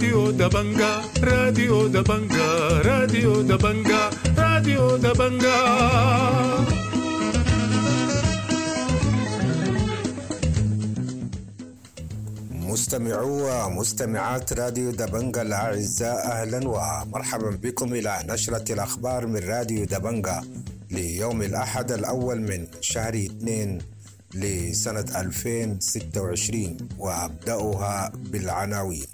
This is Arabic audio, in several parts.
راديو دبنجا راديو دبنجا راديو دبنجا راديو دبنجا. مستمعو ومستمعات راديو دبنجا الأعزاء، أهلا ومرحبا بكم إلى نشرة الأخبار من راديو دبنجا ليوم الأحد الأول من شهر 2 لسنة 2026، وأبدأها بالعناوين.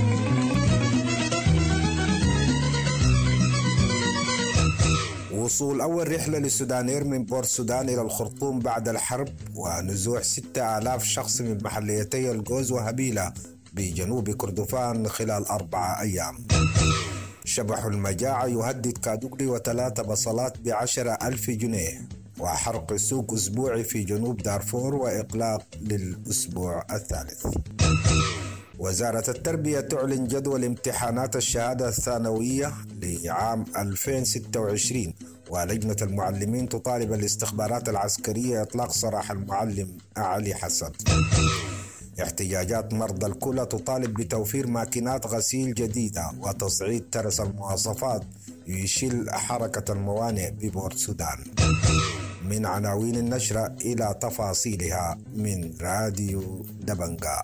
وصول أول رحلة للسودانير من بورت سودان إلى الخرطوم بعد الحرب، ونزوح 6000 شخص من محليتي الجوز وهبيلة بجنوب كردفان خلال 4 أيام. شبح المجاعة يهدد كادوغلي و3 بصلات ب10,000 جنيه، وحرق سوق أسبوعي في جنوب دارفور وإغلاق للأسبوع الثالث. وزارة التربية تعلن جدول امتحانات الشهادة الثانوية لعام 2026، ولجنة المعلمين تطالب الاستخبارات العسكرية إطلاق سراح المعلم علي حسن. احتجاجات مرضى الكلى تطالب بتوفير ماكينات غسيل جديدة وتصعيد ترس المواصفات يشل حركة الموانئ ببورت سودان. من عناوين النشرة إلى تفاصيلها من راديو دبنجا.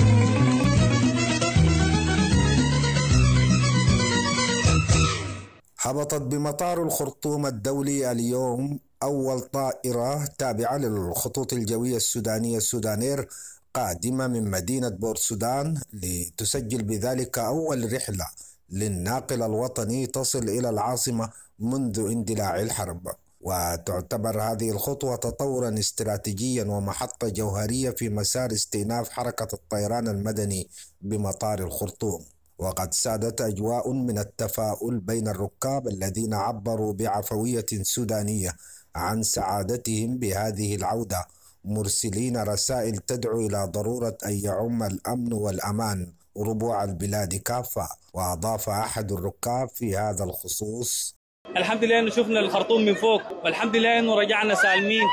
هبطت بمطار الخرطوم الدولي اليوم أول طائرة تابعة للخطوط الجوية السودانية سودانير قادمة من مدينة بورت سودان، لتسجل بذلك أول رحلة للناقل الوطني تصل إلى العاصمة منذ اندلاع الحرب. وتعتبر هذه الخطوة تطورا استراتيجيا ومحطة جوهرية في مسار استئناف حركة الطيران المدني بمطار الخرطوم. وقد سادت أجواء من التفاؤل بين الركاب الذين عبروا بعفوية سودانية عن سعادتهم بهذه العودة، مرسلين رسائل تدعو إلى ضرورة أن يعم الأمن والأمان ربوع البلاد كافة. وأضاف أحد الركاب في هذا الخصوص: الحمد لله أنه شفنا الخرطوم من فوق، والحمد لله أنه رجعنا سالمين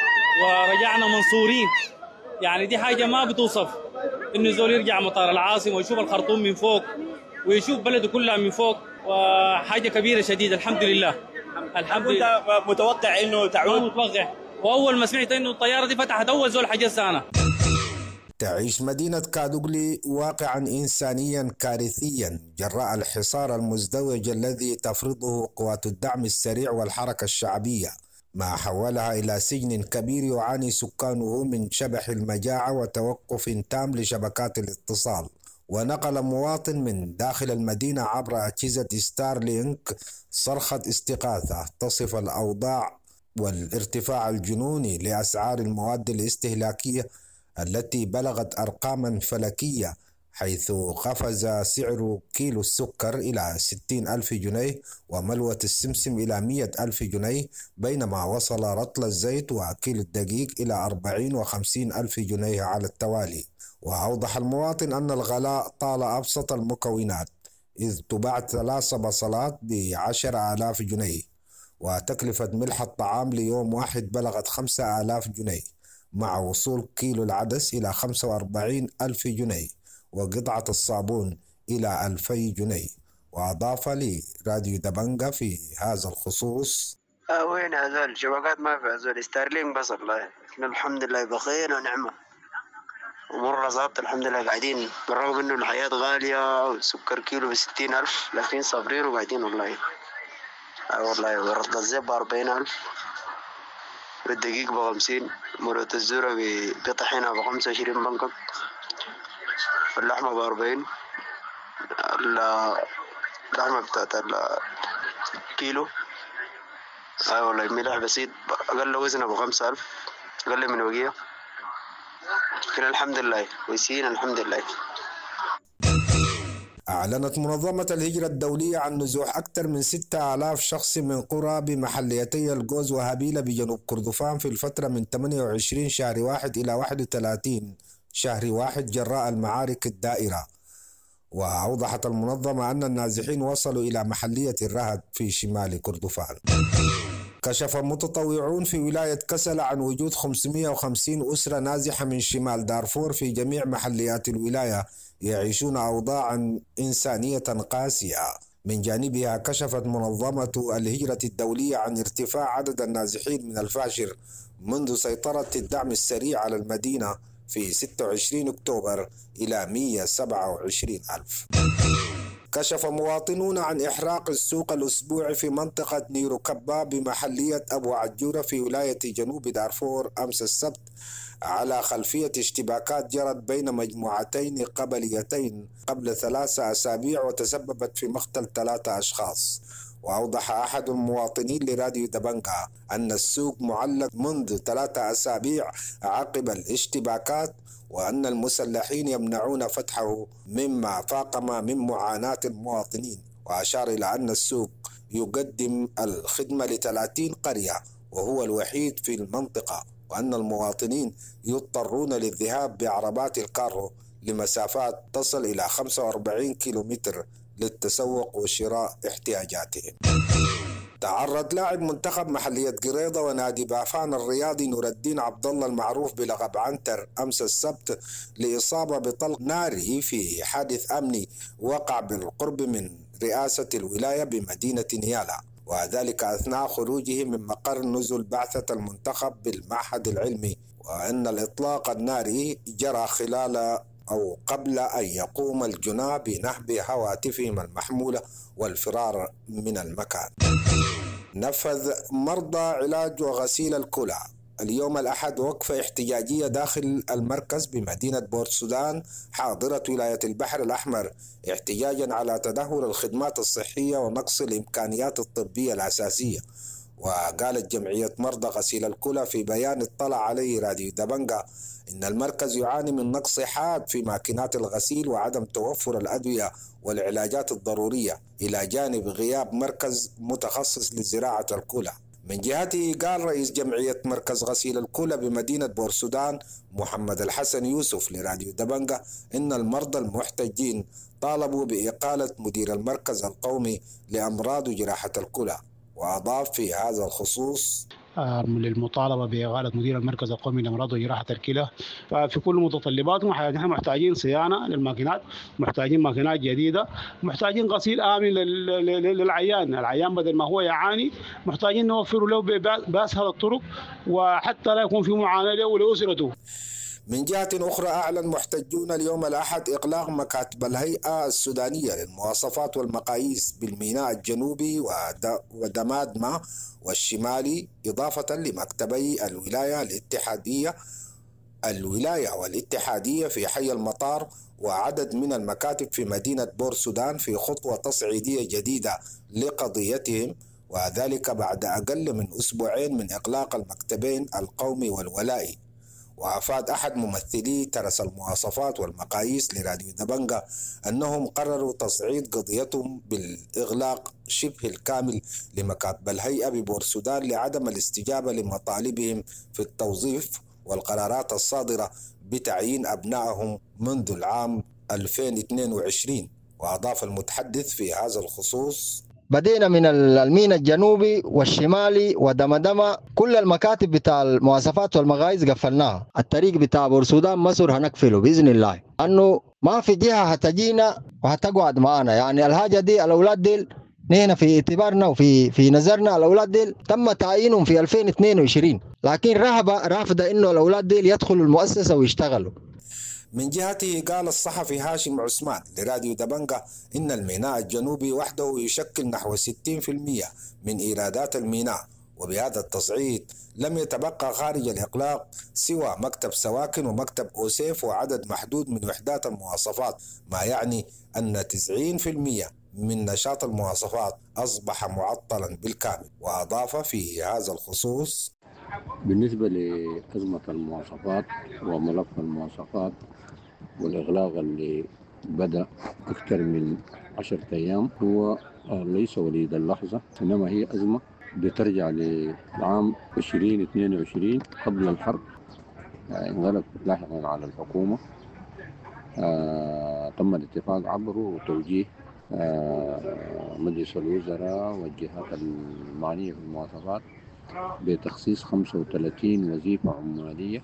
ورجعنا منصورين. يعني دي حاجة ما بتوصف، إنه زول يرجع مطار العاصمة ويشوف الخرطوم من فوق ويشوف بلده كلها من فوق، وحاجة كبيرة شديدة. الحمد لله. الحمد لله. أنت متوقع إنه تعود؟ متوقع، وأول ما سمعت إنه الطيارة دي فتحت أول زول حجزت أنا. تعيش مدينة كادوغلي واقعا إنسانيا كارثيا جراء الحصار المزدوج الذي تفرضه قوات الدعم السريع والحركة الشعبية، ما حولها إلى سجن كبير يعاني سكانه من شبح المجاعة وتوقف تام لشبكات الاتصال. ونقل مواطن من داخل المدينة عبر أجهزة ستار لينك صرخة استغاثة تصف الأوضاع والارتفاع الجنوني لأسعار المواد الاستهلاكية التي بلغت أرقاما فلكية، حيث قفز سعر كيلو السكر إلى 60,000 جنيه وملوة السمسم إلى 100,000 جنيه، بينما وصل رطل الزيت وكيلو الدقيق إلى 40 و50 ألف جنيه على التوالي. وأوضح المواطن أن الغلاء طال أبسط المكونات، إذ تباع 3 بصلات ب10,000 جنيه، وتكلفة ملح الطعام ليوم واحد بلغت 5,000 جنيه، مع وصول كيلو العدس إلى 45,000 جنيه، وقطعة الصابون إلى 2,000 جنيه. وأضاف لي راديو دبنجا في هذا الخصوص: وين هذول شبكات؟ ما في هذول ستارلينك بس. والله احنا الحمد لله بخير ونعمة ومرة ظابطة الحمد لله، قاعدين بالرغم انه الحياة غالية والسكر كيلو ب60,000، لكن صابرين وقاعدين والله. والله ورطل الزيت ب40,000، والدقيق ب50، مرة الزورة بطحينها ب25 بنكك، واللحمة ب40، اللحمة بتاعت الكيلو. والله الملح بسيط أقل وزنها ب5,000، أقل من وقية. لكن الحمد لله كويسين الحمد لله. أعلنت منظمة الهجرة الدولية عن نزوح أكثر من 6,000 شخص من قرى بمحليتي الجوز وهبيلة بجنوب كردفان في الفترة من 28 شهر 1 إلى 31 شهر 1 جراء المعارك الدائرة. وأوضحت المنظمة أن النازحين وصلوا إلى محلية الرهد في شمال كردفان. كشف متطوعون في ولاية كسل عن وجود 550 أسرة نازحة من شمال دارفور في جميع محليات الولاية يعيشون أوضاعا إنسانية قاسية. من جانبها كشفت منظمة الهجرة الدولية عن ارتفاع عدد النازحين من الفاشر منذ سيطرة الدعم السريع على المدينة في 26 أكتوبر إلى 127 ألف. كشف مواطنون عن إحراق السوق الأسبوعي في منطقة نيروكبا بمحلية أبو عجورة في ولاية جنوب دارفور أمس السبت على خلفية اشتباكات جرت بين مجموعتين قبليتين قبل 3 أسابيع وتسببت في مقتل 3 أشخاص. وأوضح أحد المواطنين لراديو دبنجا أن السوق معلق منذ 3 أسابيع عقب الاشتباكات وأن المسلحين يمنعون فتحه مما فاقم من معاناة المواطنين. وأشار إلى أن السوق يقدم الخدمة ل30 قرية وهو الوحيد في المنطقة، وأن المواطنين يضطرون للذهاب بعربات الكارو لمسافات تصل إلى 45 كيلومتر للتسوق وشراء احتياجاتهم. تعرض لاعب منتخب محلية قريضة ونادي بافان الرياضي نور الدين عبد الله المعروف بلقب عنتر أمس السبت لإصابة بطلق ناري في حادث أمني وقع بالقرب من رئاسة الولاية بمدينة نيالا، وذلك أثناء خروجه من مقر نزل بعثة المنتخب بالمعهد العلمي، وأن الإطلاق الناري جرى خلال أو قبل أن يقوم الجناه بنهب هواتفهم المحمولة والفرار من المكان. نفذ مرضى علاج وغسيل الكلى اليوم الأحد وقفة احتجاجية داخل المركز بمدينة بورت سودان حاضرة ولاية البحر الأحمر احتجاجا على تدهور الخدمات الصحية ونقص الإمكانيات الطبية الأساسية. وقالت جمعية مرضى غسيل الكلى في بيان اطلع عليه راديو دبنجا إن المركز يعاني من نقص حاد في ماكينات الغسيل وعدم توفر الأدوية والعلاجات الضرورية إلى جانب غياب مركز متخصص لزراعة الكلى. من جهته قال رئيس جمعية مركز غسيل الكلى بمدينة بورسودان محمد الحسن يوسف لراديو دبنجا إن المرضى المحتجين طالبوا بإقالة مدير المركز القومي لأمراض وجراحة الكلى. وأضاف في هذا الخصوص للمطالبة بإقالة مدير المركز القومي لأمراض وجراحة الكلى، ففي كل متطلباتهم نحن محتاجين صيانة للماكينات، محتاجين ماكينات جديدة، محتاجين غسيل آمن للعيان. العيان بدل ما هو يعاني محتاجين نوفر له بأسهل الطرق وحتى لا يكون في معاناة له ولأسرته. من جهة أخرى أعلن محتجون اليوم الأحد إغلاق مكاتب الهيئة السودانية للمواصفات والمقاييس بالميناء الجنوبي ودمادمة والشمالي إضافة لمكتبي الولاية والاتحادية في حي المطار وعدد من المكاتب في مدينة بورت سودان في خطوة تصعيدية جديدة لقضيتهم، وذلك بعد أقل من أسبوعين من إغلاق المكتبين القومي والولائي. وأفاد أحد ممثلي ترس المواصفات والمقاييس لراديو دبنجا أنهم قرروا تصعيد قضيتهم بالإغلاق شبه الكامل لمكاتب الهيئة ببورت سودان لعدم الاستجابة لمطالبهم في التوظيف والقرارات الصادرة بتعيين أبنائهم منذ العام 2022. وأضاف المتحدث في هذا الخصوص بدينا من الميناء الجنوبي والشمالي ودمدمة، كل المكاتب بتاع المواصفات والمقاييس قفلناها. الطريق بتاع بورسودان مصر هنقفله بإذن الله، أنه ما في جهة هتجينا وهتقعد معنا. يعني الحاجة دي الأولاد دي نحن في اعتبارنا وفي نظرنا الأولاد دي تم تعيينهم في 2022، لكن رافضة إنه الأولاد دي يدخلوا المؤسسة ويشتغلوا. من جهته قال الصحفي هاشم عثمان لراديو دبنجا إن الميناء الجنوبي وحده يشكل نحو 60% من إيرادات الميناء، وبهذا التصعيد لم يتبقى خارج الإغلاق سوى مكتب سواكن ومكتب أوسيف وعدد محدود من وحدات المواصفات، ما يعني أن 90% من نشاط المواصفات أصبح معطلا بالكامل. وأضاف في هذا الخصوص بالنسبة لأزمة المواصفات وملف المواصفات والإغلاق اللي بدأ أكثر من 10 أيام هو ليس وليد اللحظة، إنما هي أزمة بترجع لعام 2022 قبل الحرب. انغلق لاحقا على الحكومة، تم الاتفاق عبره وتوجيه مجلس الوزراء والجهات المعنية في المواصفات بتخصيص 35 وظيفة عمالية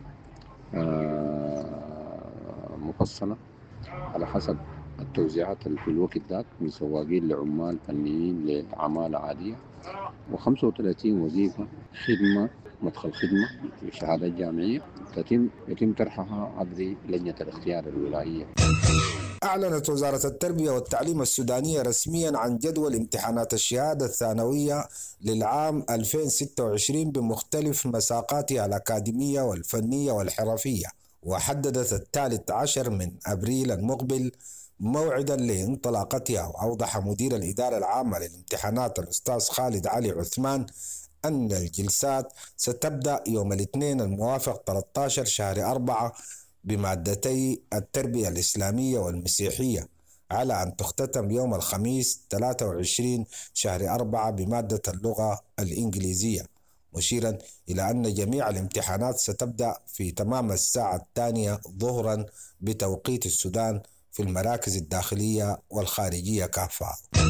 مفصلة على حسب التوزيعات اللي في الوقت ذاك، من سواقين لعمال فنيين لعمالة عادية، و35 وظيفة خدمة مدخل خدمة في شهادات جامعية يتم طرحها عبر لجنة الاختيار الولائية. أعلنت وزارة التربية والتعليم السودانية رسميا عن جدول امتحانات الشهادة الثانوية للعام 2026 بمختلف مساقاتها الأكاديمية والفنية والحرفية، وحددت 13 من أبريل المقبل موعدا لانطلاقتها. وأوضح مدير الإدارة العامة للامتحانات الأستاذ خالد علي عثمان أن الجلسات ستبدأ يوم الاثنين الموافق 13 شهر 4 بمادتي التربية الإسلامية والمسيحية، على أن تختتم يوم الخميس 23 شهر 4 بمادة اللغة الإنجليزية، مشيرا إلى أن جميع الامتحانات ستبدأ في تمام الساعة 2 ظهرا بتوقيت السودان في المراكز الداخلية والخارجية كافة.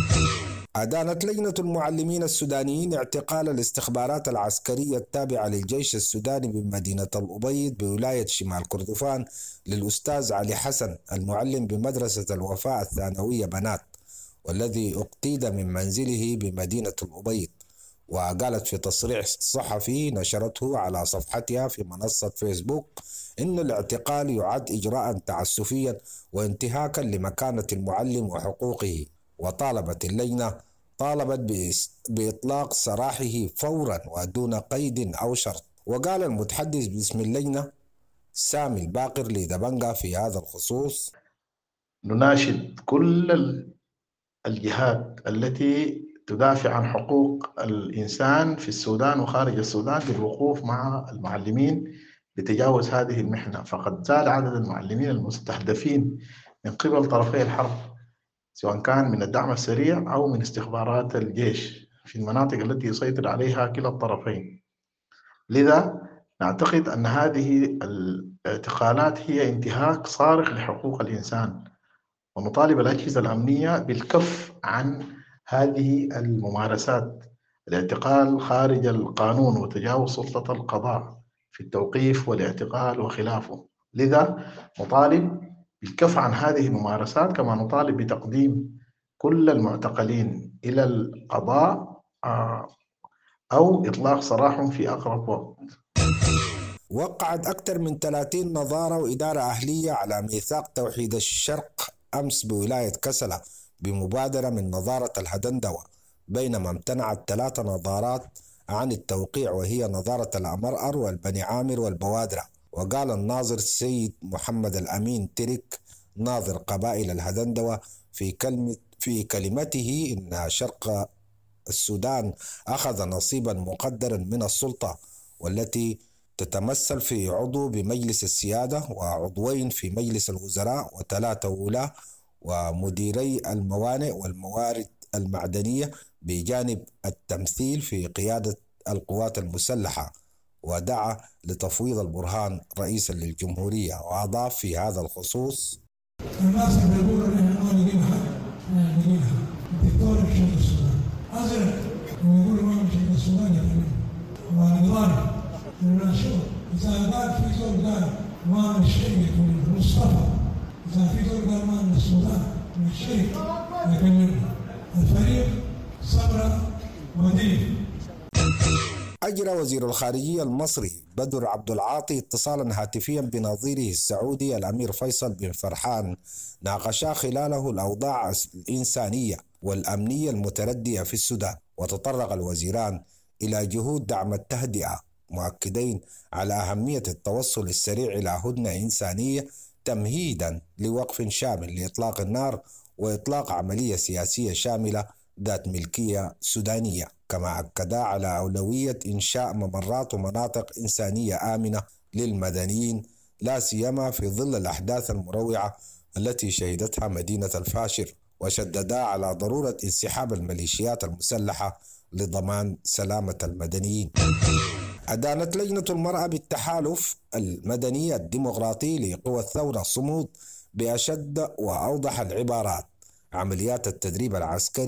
أدانت لجنة المعلمين السودانيين اعتقال الاستخبارات العسكرية التابعة للجيش السوداني بمدينة الأبيض بولاية شمال كردفان للأستاذ علي حسن المعلم بمدرسة الوفاء الثانوية بنات، والذي اقتيد من منزله بمدينة الأبيض. وقالت في تصريح صحفي نشرته على صفحتها في منصة فيسبوك إن الاعتقال يعد إجراء تعسفيا وانتهاكا لمكانة المعلم وحقوقه، وطالبت اللجنة بإطلاق سراحه فورا ودون قيد أو شرط. وقال المتحدث باسم اللجنة سامي الباقر لدبنجا في هذا الخصوص: نناشد كل الجهات التي تدافع عن حقوق الإنسان في السودان وخارج السودان بالوقوف مع المعلمين لتجاوز هذه المحنة، فقد زاد عدد المعلمين المستهدفين من قبل طرفي الحرب، سواء كان من الدعم السريع أو من استخبارات الجيش في المناطق التي يسيطر عليها كلا الطرفين. لذا نعتقد أن هذه الاعتقالات هي انتهاك صارخ لحقوق الإنسان، ونطالب الأجهزة الأمنية بالكف عن هذه الممارسات، الاعتقال خارج القانون وتجاوز سلطة القضاء في التوقيف والاعتقال وخلافه. لذا نطالب بالكف عن هذه الممارسات، كما نطالب بتقديم كل المعتقلين إلى القضاء أو إطلاق سراحهم في أقرب وقت. وقعت أكثر من 30 نظارة وإدارة أهلية على ميثاق توحيد الشرق أمس بولاية كسلة بمبادرة من نظارة الهدندوة، بينما امتنعت 3 نظارات عن التوقيع، وهي نظارة الأمرأر والبني عامر والبوادرة. وقال الناظر السيد محمد الأمين ترك ناظر قبائل الهدندوة في كلمته إن شرق السودان أخذ نصيبا مقدرا من السلطة، والتي تتمثل في عضو بمجلس السيادة وعضوين في مجلس الوزراء و3 ولاة ومديري الموانئ والموارد المعدنية، بجانب التمثيل في قيادة القوات المسلحة. ودعا لتفويض البرهان رئيسا للجمهورية. وأضاف في هذا الخصوص: الناس بيقولوا ان احنا نجيبها الدكتور في شرق السودان ازرق ويقولوا ما في شرق السودان يا فندم ونظام نناشده اذا قال في زول قال ما من شيء يكون مصطفى، اذا في زول قال ما من السودان من شيء يكون الفريق صبر ودين. أجرى وزير الخارجية المصري بدر عبد العاطي اتصالا هاتفيا بنظيره السعودي الأمير فيصل بن فرحان، ناقشا خلاله الأوضاع الإنسانية والأمنية المتردية في السودان. وتطرق الوزيران إلى جهود دعم التهدئة، مؤكدين على أهمية التوصل السريع إلى هدنة إنسانية تمهيدا لوقف شامل لإطلاق النار وإطلاق عملية سياسية شاملة ذات ملكية سودانية. كما أكدا على أولوية إنشاء ممرات ومناطق إنسانية آمنة للمدنيين، لا سيما في ظل الأحداث المروعة التي شهدتها مدينة الفاشر. وشددا على ضرورة انسحاب الميليشيات المسلحة لضمان سلامة المدنيين. أدانت لجنة المرأة بالتحالف المدني الديمقراطي لقوى الثورة صمود بأشد وأوضح العبارات عمليات التدريب العسكري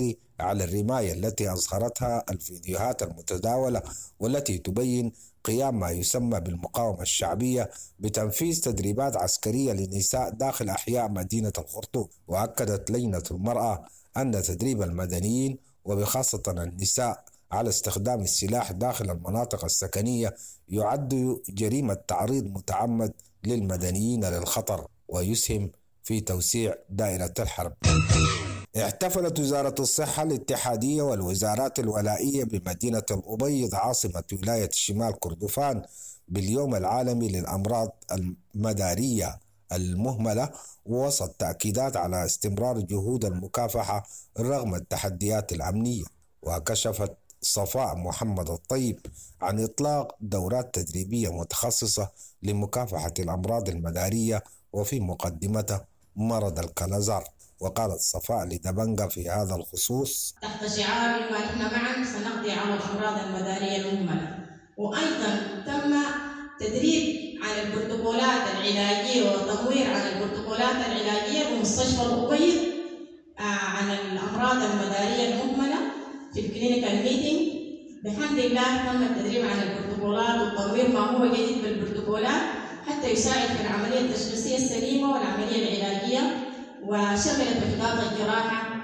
على الرماية التي أظهرتها الفيديوهات المتداولة والتي تبين قيام ما يسمى بالمقاومة الشعبية بتنفيذ تدريبات عسكرية للنساء داخل أحياء مدينة الخرطوم. وأكدت لجنة المرأة أن تدريب المدنيين وبخاصة النساء على استخدام السلاح داخل المناطق السكنية يعد جريمة تعريض متعمد للمدنيين للخطر ويسهم في توسيع دائرة الحرب. احتفلت وزارة الصحة الاتحادية والوزارات الولائية بمدينة الأبيض عاصمة ولاية شمال كردفان باليوم العالمي للأمراض المدارية المهملة، ووسط تأكيدات على استمرار جهود المكافحة رغم التحديات الأمنية. وكشفت صفاء محمد الطيب عن إطلاق دورات تدريبية متخصصة لمكافحة الأمراض المدارية وفي مقدمتها مرض الكلازار. وقالت صفاء لدبنجة في هذا الخصوص: تحت شعار إنه إحنا معا سنقضي على الأمراض المدارية المهملة، وأيضا تم تدريب عن البروتوكولات العلاجية وتطوير عن البروتوكولات العلاجية بمستشفى الأبيض عن الأمراض المدارية المهملة في الكلينيكال ميتنج. بحمد الله تم التدريب عن البروتوكولات والتطوير ما هو جديد بالبروتوكولات حتى يساعد في العملية التشخيصية السليمة والعملية العلاجية، وشملت إحداث الجراحة.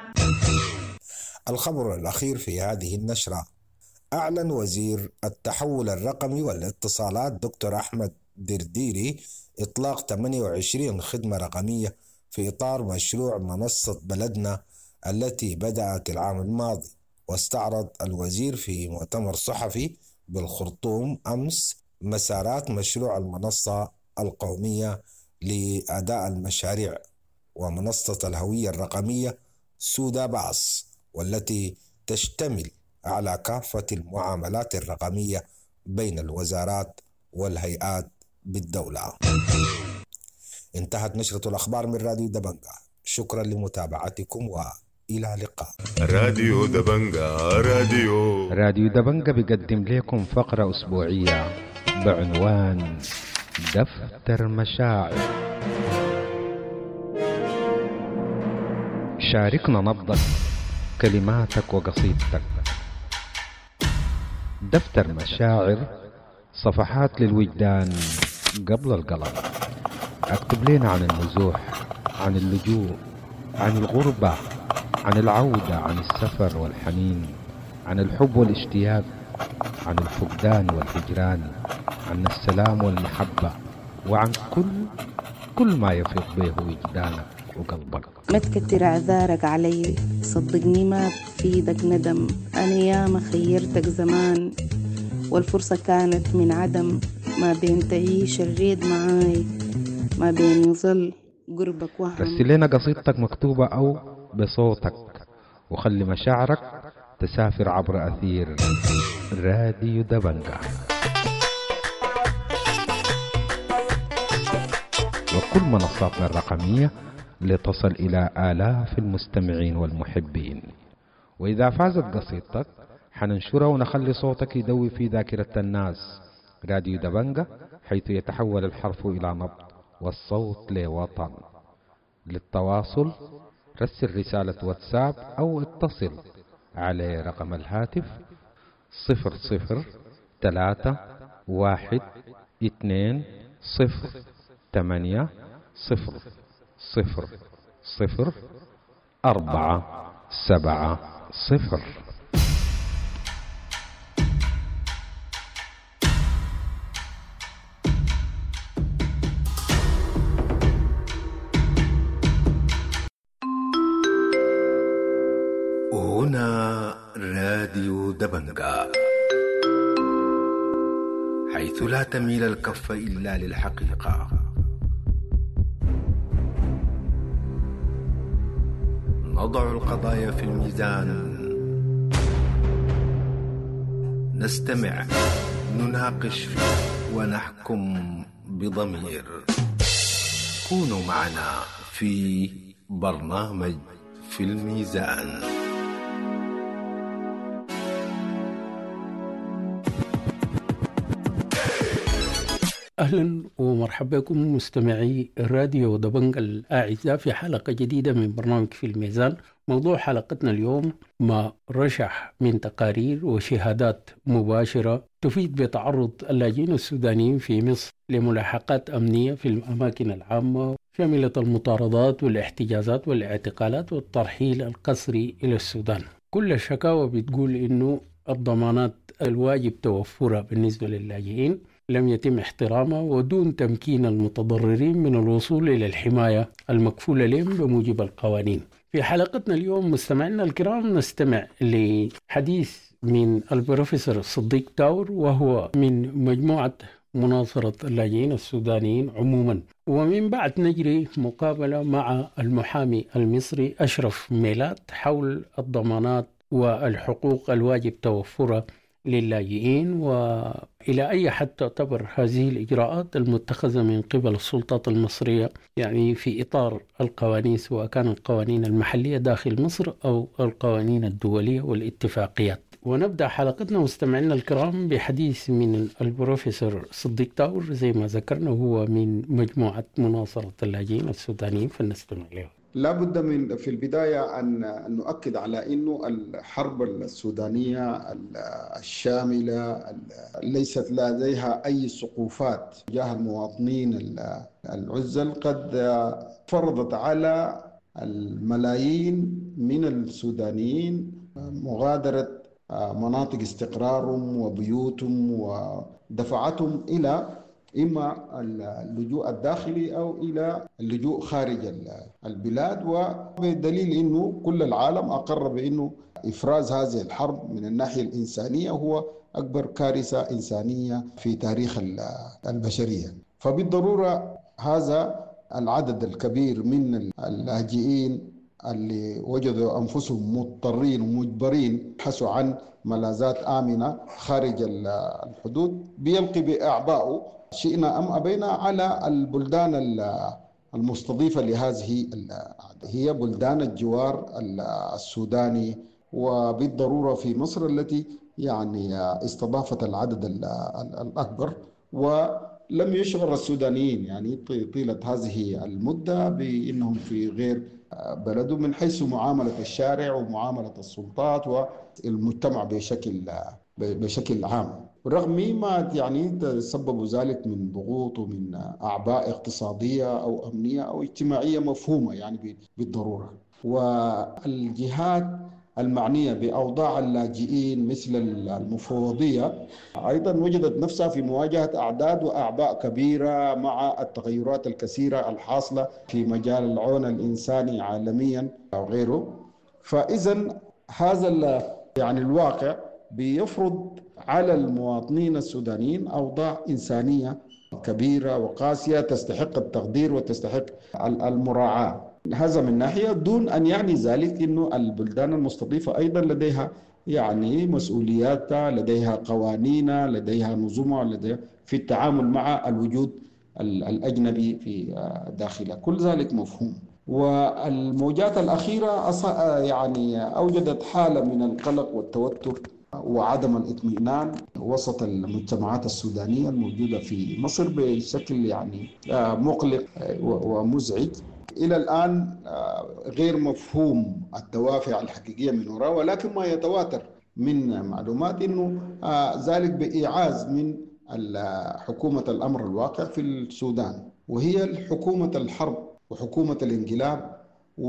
الخبر الأخير في هذه النشرة: أعلن وزير التحول الرقمي والاتصالات دكتور أحمد درديري إطلاق 28 خدمة رقمية في إطار مشروع منصة بلدنا التي بدأت العام الماضي. واستعرض الوزير في مؤتمر صحفي بالخرطوم أمس مسارات مشروع المنصة القومية لأداء المشاريع ومنصة الهوية الرقمية سودا باس، والتي تشتمل على كافة المعاملات الرقمية بين الوزارات والهيئات بالدولة. انتهت نشرة الأخبار من راديو دبنجة. شكرا لمتابعتكم وإلى اللقاء. راديو دبنجة. راديو دبنجة بيقدم لكم فقرة أسبوعية بعنوان دفتر مشاعر. شاركنا نبضك، كلماتك وقصيدتك. دفتر مشاعر، صفحات للوجدان قبل القلم. اكتب لنا عن النزوح، عن اللجوء، عن الغربة، عن العودة، عن السفر والحنين، عن الحب والاشتياق، عن الفقدان والهجران، عن السلام والمحبة، وعن كل ما يفيض به وجدانك وقلبك. ما تكتر اعذارك علي، صدقني ما بفيدك ندم. انا ياما خيرتك زمان والفرصة كانت من عدم، ما بين تعيش الريد معاي، ما بين يظل قربك وهم. رسل لنا قصيدتك مكتوبة أو بصوتك، وخلي مشاعرك تسافر عبر أثير راديو دبنجة. وكل منصاتنا الرقمية لتصل إلى آلاف المستمعين والمحبين. وإذا فازت قصيدتك حننشرها ونخلي صوتك يدوي في ذاكرة الناس. راديو دبنجة، حيث يتحول الحرف إلى نبض والصوت لوطن. للتواصل رسل رسالة واتساب أو اتصل على رقم الهاتف 003-1-2-0-8-0-0-0-4-7-0. هنا راديو دبنجة، حيث لا تميل الكف إلا للحقيقة. نضع القضايا في الميزان، نستمع، نناقش ونحكم بضمير. كونوا معنا في برنامج في الميزان. أهلا ومرحبا بكم مستمعي راديو دبنجة الأعزاء في حلقة جديدة من برنامج في الميزان، موضوع حلقتنا اليوم ما رشح من تقارير وشهادات مباشرة تفيد بتعرض اللاجئين السودانيين في مصر لملاحقات أمنية في الأماكن العامة، شملت المطاردات والاحتجازات والاعتقالات والترحيل القسري إلى السودان. كل الشكاوى بتقول إنه الضمانات الواجب توفرها بالنسبة للاجئين لم يتم احترامها، ودون تمكين المتضررين من الوصول إلى الحماية المكفولة لهم بموجب القوانين. في حلقتنا اليوم مستمعينا الكرام نستمع لحديث من البروفيسور صديق تاور، وهو من مجموعة مناصرة اللاجئين السودانيين عموما، ومن بعد نجري مقابلة مع المحامي المصري أشرف ميلات حول الضمانات والحقوق الواجب توفرها للاجئين، وإلى أي حد تعتبر هذه الإجراءات المتخذة من قبل السلطات المصرية يعني في إطار القوانين، سواء كانت القوانين المحلية داخل مصر أو القوانين الدولية والاتفاقيات. ونبدأ حلقتنا مستمعينا الكرام بحديث من البروفيسور صديق تاور، زي ما ذكرنا هو من مجموعة مناصرة اللاجئين السودانيين، فلنستمع له. لا بد من في البداية أن نؤكد على أنه الحرب السودانية الشاملة ليست لديها أي سقوفات تجاه المواطنين العزل، قد فرضت على الملايين من السودانيين مغادرة مناطق استقرارهم وبيوتهم، ودفعتهم إلى إما اللجوء الداخلي أو إلى اللجوء خارج البلاد، وبدليل أنه كل العالم أقر بأنه إفراز هذه الحرب من الناحية الإنسانية هو أكبر كارثة إنسانية في تاريخ البشرية. فبالضرورة هذا العدد الكبير من اللاجئين اللي وجدوا أنفسهم مضطرين ومجبرين يبحثوا عن ملاذات آمنة خارج الحدود بيلقي بأعبائه شئنا أم أبينا على البلدان المستضيفة لهذه هي بلدان الجوار السوداني، وبالضرورة في مصر التي يعني استضافت العدد الأكبر، ولم يشعر السودانيين يعني طيلة هذه المدة بأنهم في غير بلدهم من حيث معاملة الشارع ومعاملة السلطات والمجتمع بشكل عام، رغم ما يعني تسبب ذلك من ضغوط ومن أعباء اقتصادية أو أمنية أو اجتماعية مفهومة يعني بالضرورة. والجهات المعنية بأوضاع اللاجئين مثل المفوضية أيضا وجدت نفسها في مواجهة أعداد وأعباء كبيرة مع التغيرات الكثيرة الحاصلة في مجال العون الإنساني عالميا أو غيره. فإذا هذا يعني الواقع بيفرض على المواطنين السودانيين أوضاع إنسانية كبيرة وقاسية تستحق التقدير وتستحق المراعاة. هذا من ناحية، دون أن يعني ذلك أنه البلدان المستضيفة أيضا لديها يعني مسؤولياتها، لديها قوانين، لديها نظم في التعامل مع الوجود الأجنبي في داخلها، كل ذلك مفهوم. والموجات الأخيرة يعني أوجدت حالة من القلق والتوتر وعدم الاطمئنان وسط المجتمعات السودانية الموجودة في مصر بشكل يعني مقلق ومزعج. إلى الآن غير مفهوم الدوافع الحقيقية من وراء، ولكن ما يتواتر من معلومات أنه ذلك بإيعاز من حكومة الأمر الواقع في السودان، وهي حكومة الحرب وحكومة الانقلاب،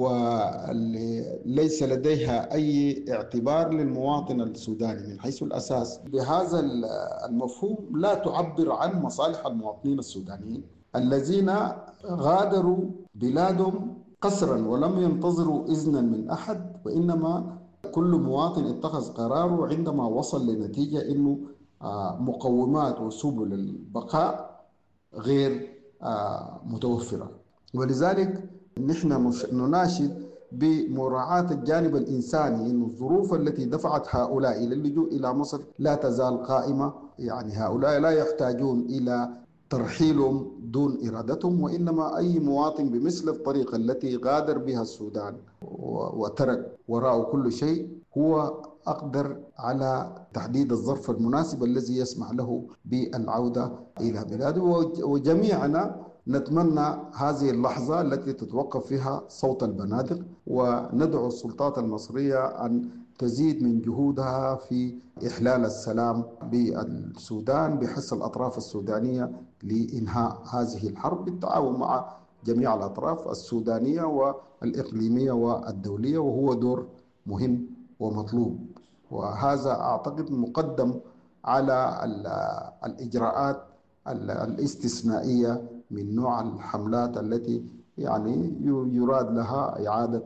وليس لديها أي اعتبار للمواطن السوداني من حيث الأساس. بهذا المفهوم لا تعبر عن مصالح المواطنين السودانيين الذين غادروا بلادهم قسرا ولم ينتظروا إذنا من أحد، وإنما كل مواطن اتخذ قراره عندما وصل لنتيجة أنه مقومات وسبل البقاء غير متوفرة. ولذلك نحن نناشد بمراعاة الجانب الإنساني، أن الظروف التي دفعت هؤلاء إلى اللجوء إلى مصر لا تزال قائمة. يعني هؤلاء لا يحتاجون إلى ترحيلهم دون إرادتهم، وإنما أي مواطن بمثل الطريقة التي غادر بها السودان وترك وراءه كل شيء هو أقدر على تحديد الظرف المناسب الذي يسمح له بالعودة إلى بلاده. وجميعنا نتمنى هذه اللحظة التي تتوقف فيها صوت البنادق، وندعو السلطات المصرية أن تزيد من جهودها في إحلال السلام بالسودان بحث الأطراف السودانية لإنهاء هذه الحرب بالتعاون مع جميع الأطراف السودانية والإقليمية والدولية، وهو دور مهم ومطلوب. وهذا أعتقد مقدم على الإجراءات الاستثنائية من نوع الحملات التي يعني يراد لها إعادة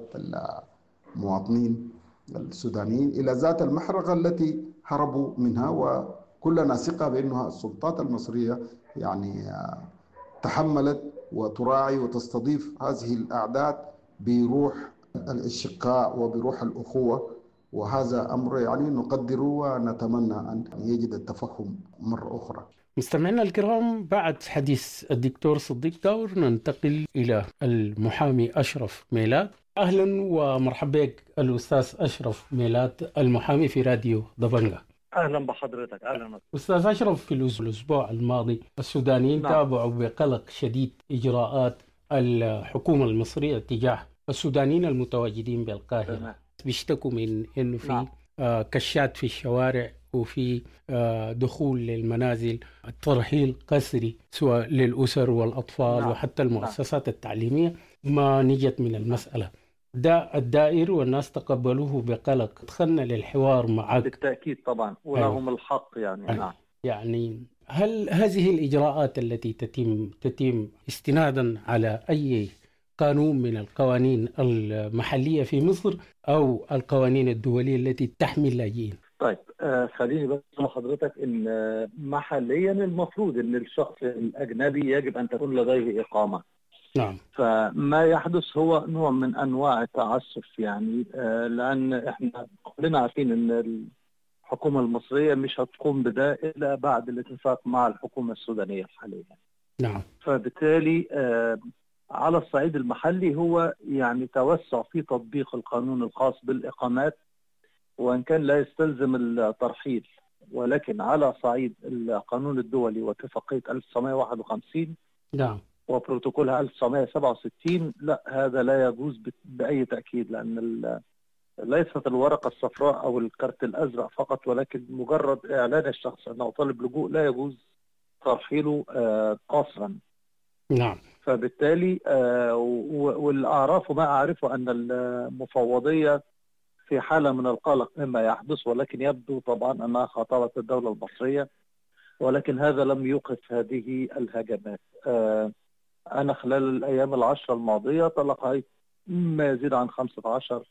المواطنين السودانيين إلى ذات المحرقة التي هربوا منها. وكلنا ثقة بأنها السلطات المصرية يعني تحملت وتراعي وتستضيف هذه الأعداد بروح الشقاء وبروح الأخوة، وهذا أمر يعني نقدره ونتمنى أن يجد التفهم مرة أخرى. مستمعينا الكرام، بعد حديث الدكتور صديق داور ننتقل إلى المحامي أشرف ميلاد. أهلا ومرحبا بك الأستاذ أشرف ميلاد، المحامي في راديو ضبنجة. أهلا بحضرتك. أهلا أستاذ أشرف، في الأسبوع الماضي السودانيين تابعوا بقلق شديد إجراءات الحكومة المصرية تجاه السودانيين المتواجدين بالقاهرة. بيشتكوا من إنه في كشات في الشوارع وفي دخول للمنازل، الترحيل قسري سواء للأسر والأطفال وحتى المؤسسات التعليمية. ما نجت من المسألة ده الدائر والناس تقبلوه بقلق. دخلنا للحوار معك بالتأكيد طبعا، ولهم الحق يعني. يعني هل هذه الإجراءات التي تتم استنادا على أي قانون من القوانين المحلية في مصر أو القوانين الدولية التي تحمي اللاجئين؟ طيب خليني بس لحضرتك ان محليا المفروض ان الشخص الأجنبي يجب أن تكون لديه إقامة. نعم. فما يحدث هو نوع من أنواع التعسف يعني، لأن احنا كلنا عارفين ان الحكومة المصرية مش هتقوم بده إلا بعد الاتفاق مع الحكومة السودانية حاليا. نعم. فبالتالي على الصعيد المحلي هو يعني توسع في تطبيق القانون الخاص بالإقامات، وإن كان لا يستلزم الترحيل، ولكن على صعيد القانون الدولي واتفاقية 1951 نعم وبروتوكولها 1967 لا، هذا لا يجوز بأي تأكيد، لأن ليست الورقة الصفراء أو الكرت الأزرق فقط، ولكن مجرد إعلان الشخص أنه طالب لجوء لا يجوز ترحيله قاصرا. نعم. فبالتالي والأعراف ما أعرفه أن المفوضية في حالة من القلق مما يحدث، ولكن يبدو طبعا أنها خاطبت الدولة المصرية، ولكن هذا لم يوقف هذه الهجمات. أنا خلال الأيام 10 الماضية تلقيت ما يزيد عن 15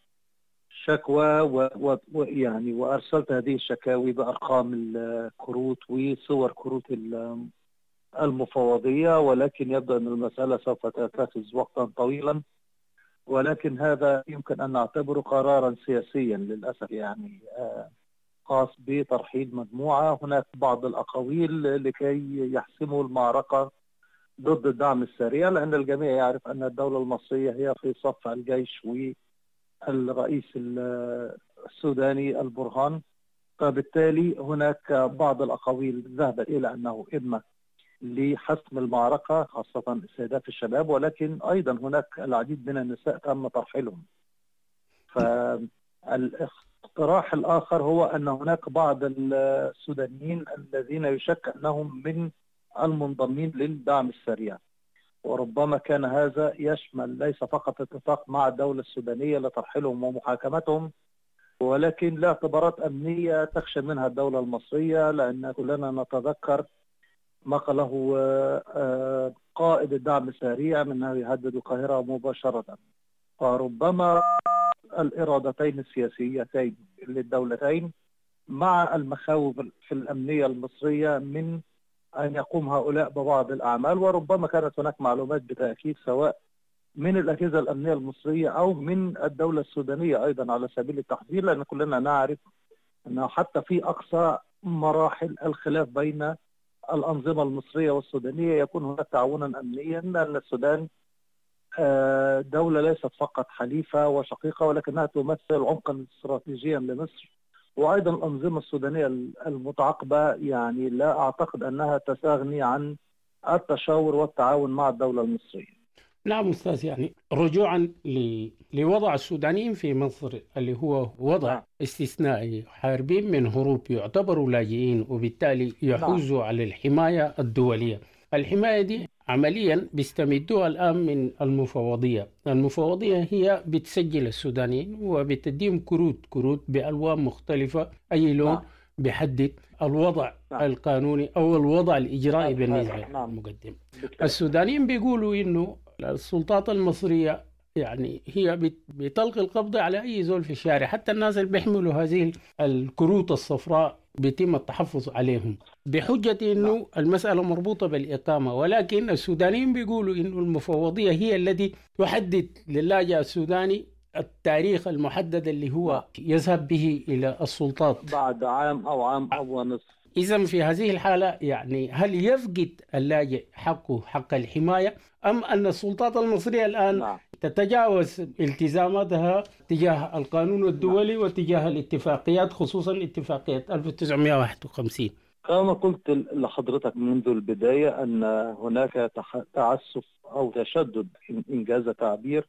شكوى ويعني وأرسلت هذه الشكاوي بأرقام الكروت وصور كروت المفوضية، ولكن يبدو أن المسألة سوف تأخذ وقتا طويلا، ولكن هذا يمكن أن نعتبره قرارا سياسيا للأسف يعني، خاص بترحيل مجموعة. هناك بعض الأقاويل لكي يحسموا المعركة ضد الدعم السريع، لأن الجميع يعرف أن الدولة المصرية هي في صف الجيش والرئيس السوداني البرهان. فبالتالي هناك بعض الأقاويل ذهبت إلى أنه إما لحسم المعركة خاصة السيدات الشباب، ولكن أيضا هناك العديد من النساء تم ترحيلهم. فالاقتراح الآخر هو أن هناك بعض السودانيين الذين يشك أنهم من المنضمين للدعم السريع، وربما كان هذا يشمل ليس فقط اتفاق مع الدولة السودانية لترحيلهم ومحاكمتهم، ولكن لاعتبارات أمنية تخشى منها الدولة المصرية، لأن كلنا نتذكر ما قاله قائد الدعم السريع من أنه يهدد القاهرة مباشرة. فربما الإرادتين السياسيتين للدولتين مع المخاوف في الأمنية المصرية من أن يقوم هؤلاء ببعض الأعمال، وربما كانت هناك معلومات بالتأكيد سواء من الأجهزة الأمنية المصرية أو من الدولة السودانية أيضا على سبيل التحذير، لأن كلنا نعرف أنه حتى في أقصى مراحل الخلاف بين الأنظمة المصرية والسودانية يكون هناك تعاونا أمنيا، لأن السودان دولة ليست فقط حليفة وشقيقة، ولكنها تمثل عمقا استراتيجيا لمصر، وأيضا الأنظمة السودانية المتعاقبة يعني لا أعتقد أنها تستغني عن التشاور والتعاون مع الدولة المصرية. نعم أستاذ، يعني رجوعا لوضع السودانيين في مصر اللي هو وضع استثنائي، حاربين من هروب يعتبروا لاجئين وبالتالي يحوزوا على الحماية الدولية. الحماية دي عمليا بيستمدوها الآن من المفوضية. المفوضية هي بتسجل السودانيين وبتديهم كروت بألوان مختلفة، أي لون بيحدد الوضع القانوني أو الوضع الإجرائي بالنسبة للمقدم. السودانيين بيقولوا إنه السلطات المصرية يعني هي بتلقي القبض على أي زول في الشارع، حتى الناس اللي بيحملوا هذه الكروت الصفراء بيتم التحفظ عليهم بحجة إنه المسألة مربوطة بالإقامة. ولكن السودانيين بيقولوا إنه المفوضية هي التي تحدد للاجئ السوداني التاريخ المحدد اللي هو يذهب به إلى السلطات بعد عام أو عام أو نصف. إذن في هذه الحالة يعني هل يفقد اللاجئ حق الحماية، أم أن السلطات المصرية الآن تتجاوز التزاماتها تجاه القانون الدولي وتجاه الاتفاقيات، خصوصا اتفاقية 1951؟ كما قلت لحضرتك منذ البداية أن هناك تعسف أو تشدد إنجاز تعبير،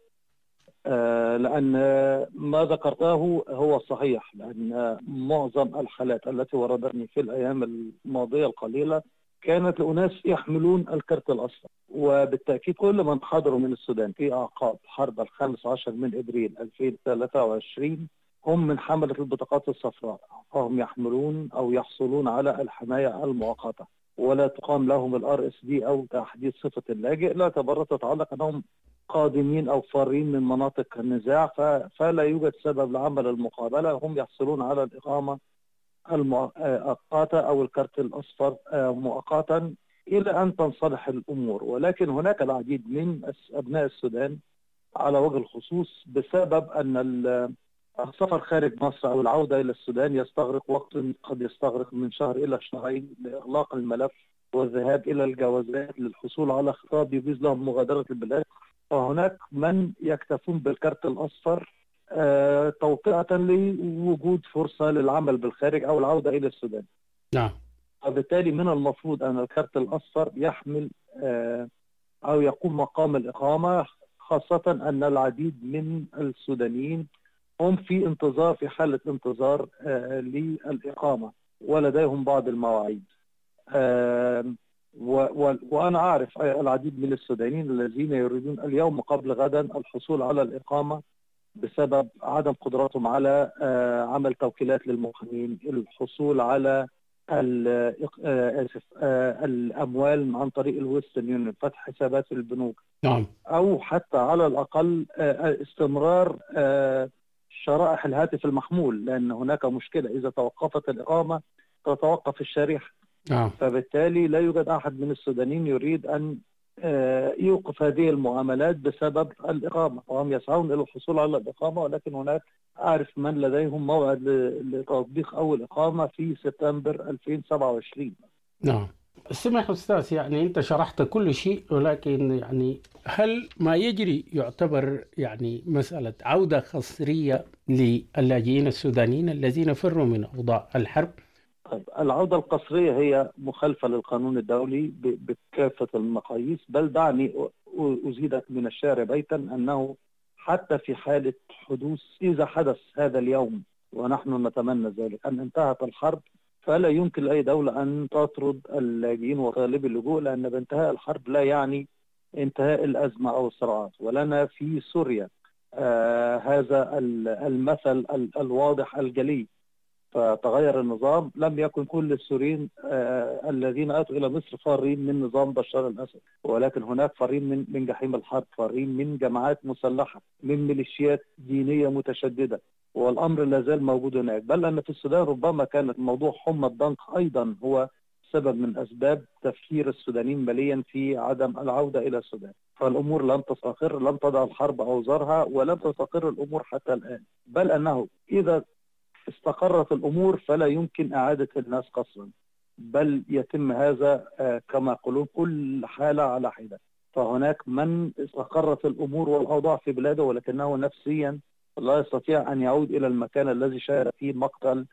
لأن ما ذكرته هو صحيح، لأن معظم الحالات التي وردتني في الأيام الماضية القليلة كانت لأناس يحملون الكرت الأصفر. وبالتأكيد كل من حضروا من السودان في أعقاب حرب 15 من إبريل 2023 هم من حملة البطاقات الصفراء، فهم يحملون أو يحصلون على الحماية المؤقتة، ولا تقام لهم الRSD أو تحديد صفة اللاجئ، لا تبرر تتعلق أنهم قادمين أو فارين من مناطق النزاع، فلا يوجد سبب لعمل المقابلة. هم يحصلون على الإقامة المؤقتة أو الكرت الأصفر مؤقتا إلى أن تنصلح الأمور. ولكن هناك العديد من أبناء السودان على وجه الخصوص بسبب أن السفر خارج مصر أو العودة إلى السودان يستغرق وقت، قد يستغرق من شهر إلى شهرين لإغلاق الملف والذهاب إلى الجوازات للحصول على خطاب يجوز لهم مغادرة البلاد. وهناك من يكتفون بالكرت الأصفر توطئة لوجود فرصة للعمل بالخارج أو العودة إلى السودان. نعم. وبالتالي من المفروض أن الكرت الأصفر يحمل أو يقوم مقام الإقامة، خاصة أن العديد من السودانيين هم في حالة انتظار للإقامة ولديهم بعض المواعيد. وأنا أعرف العديد من السودانيين الذين يريدون اليوم قبل غدا الحصول على الإقامة بسبب عدم قدرتهم على عمل توكيلات للمقيمين، الحصول على الأموال عن طريق الويسترن يونيون، فتح حسابات في البنوك، نعم، أو حتى على الأقل استمرار شرائح الهاتف المحمول، لأن هناك مشكلة إذا توقفت الإقامة تتوقف الشريحة. فبالتالي لا يوجد أحد من السودانيين يريد أن يوقف هذه المعاملات بسبب الإقامة، وهم يسعون إلى الحصول على الإقامة. ولكن هناك أعرف من لديهم موعد لتطبيق أول إقامة في سبتمبر 2027. نعم. سمح أستاذ، يعني أنت شرحت كل شيء، ولكن يعني هل ما يجري يعتبر يعني مسألة عودة قسرية للاجئين السودانيين الذين فروا من أوضاع الحرب؟ العودة القسرية هي مخالفة للقانون الدولي بكافة المقاييس، بل دعني أزيدك من الشعر بيتا أنه حتى في حالة حدوث، إذا حدث هذا اليوم ونحن نتمنى ذلك، أن انتهت الحرب، فلا يمكن لأي دولة أن تطرد اللاجئين وطالبي اللجوء، لأن بانتهاء الحرب لا يعني انتهاء الأزمة أو الصراعات. ولنا في سوريا هذا المثل الواضح الجلي، فتغير النظام، لم يكن كل السوريين الذين أتوا إلى مصر فارين من نظام بشار الأسد، ولكن هناك فارين من جحيم الحرب، فارين من جماعات مسلحة، من ميليشيات دينية متشددة، والأمر لا زال موجود هناك. بل أن في السودان ربما كانت موضوع حمى الضنك أيضا هو سبب من أسباب تفكير السودانيين ماليا في عدم العودة إلى السودان. فالأمور لم تستقر، لم تضع الحرب أوزارها، ولم تستقر الأمور حتى الآن. بل أنه إذا استقرت الأمور فلا يمكن إعادة الناس قسرا، بل يتم هذا كما يقولون كل حالة على حدة. فهناك من استقرت الأمور والأوضاع في بلاده ولكنه نفسيا لا يستطيع أن يعود إلى المكان الذي شهد فيه مقتل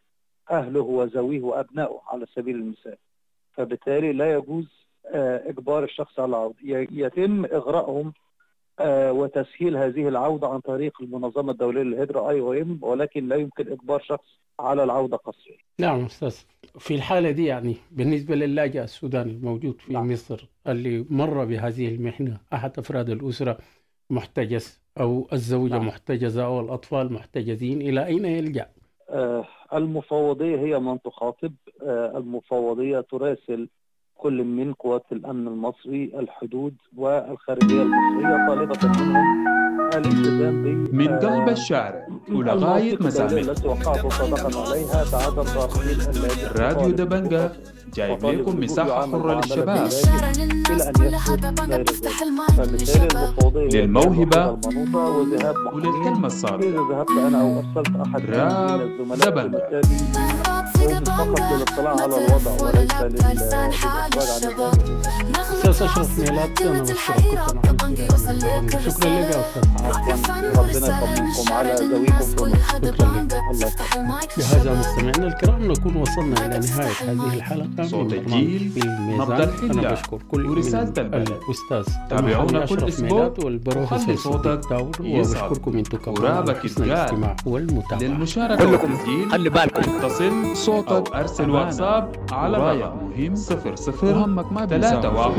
أهله وزويه وأبنائه على سبيل المثال. فبالتالي لا يجوز إجبار الشخص على العودة، يتم إغراءهم وتسهيل هذه العودة عن طريق المنظمة الدولية للهجرة IOM، ولكن لا يمكن إجبار شخص على العودة قسريا. نعم أستاذ، في الحالة دي يعني بالنسبة للاجئ السوداني الموجود في مصر اللي مر بهذه المحنة، أحد أفراد الأسرة محتجز أو الزوجة محتجزة أو الأطفال محتجزين، إلى أين يلجأ؟ المفوضية هي من تخاطب. المفوضية تراسل كل من قوات الأمن المصري، الحدود والخارجية المصرية، طالبة منهم الالتزام من قلب الشارع ولغاية مسامع التي وقعت صدقا عليها بعدم ترحيل راديو دبنجة جايب لكم مساحة حرة للشباب إلى أن يثبت غير ذلك. فبالتالي المفوضية للموهبة وذهاب وللكلمة الصادقة. إذا ذهبت أنا أو أرسلت أحد من الزملاء، بالتالي هم فقط للاطلاع على الوضع وليس للإخراج عن الذات. أستاذ أشرف ميلاد، أنا بشكرك. شكرا لك يا أستاذ. ربنا يطمنكم على ذويكم في مصر. الله يسلمك. بهذا مستمعينا الكرام نكون وصلنا إلى نهاية هذه الحلقة صوت الجيل، نبض الحلة، أنا بشكر كل ورسالة البلد. الأستاذ تابعونا كل أسبوع وخلي صوتك وبشكركم أنتم كمان ورابك الاستماع والمتابعة. للمشاركة والتسجيل خلي بالكم، اتصل صوتك أو أرسل واتساب على رقم مهم 00 وهمك ما 31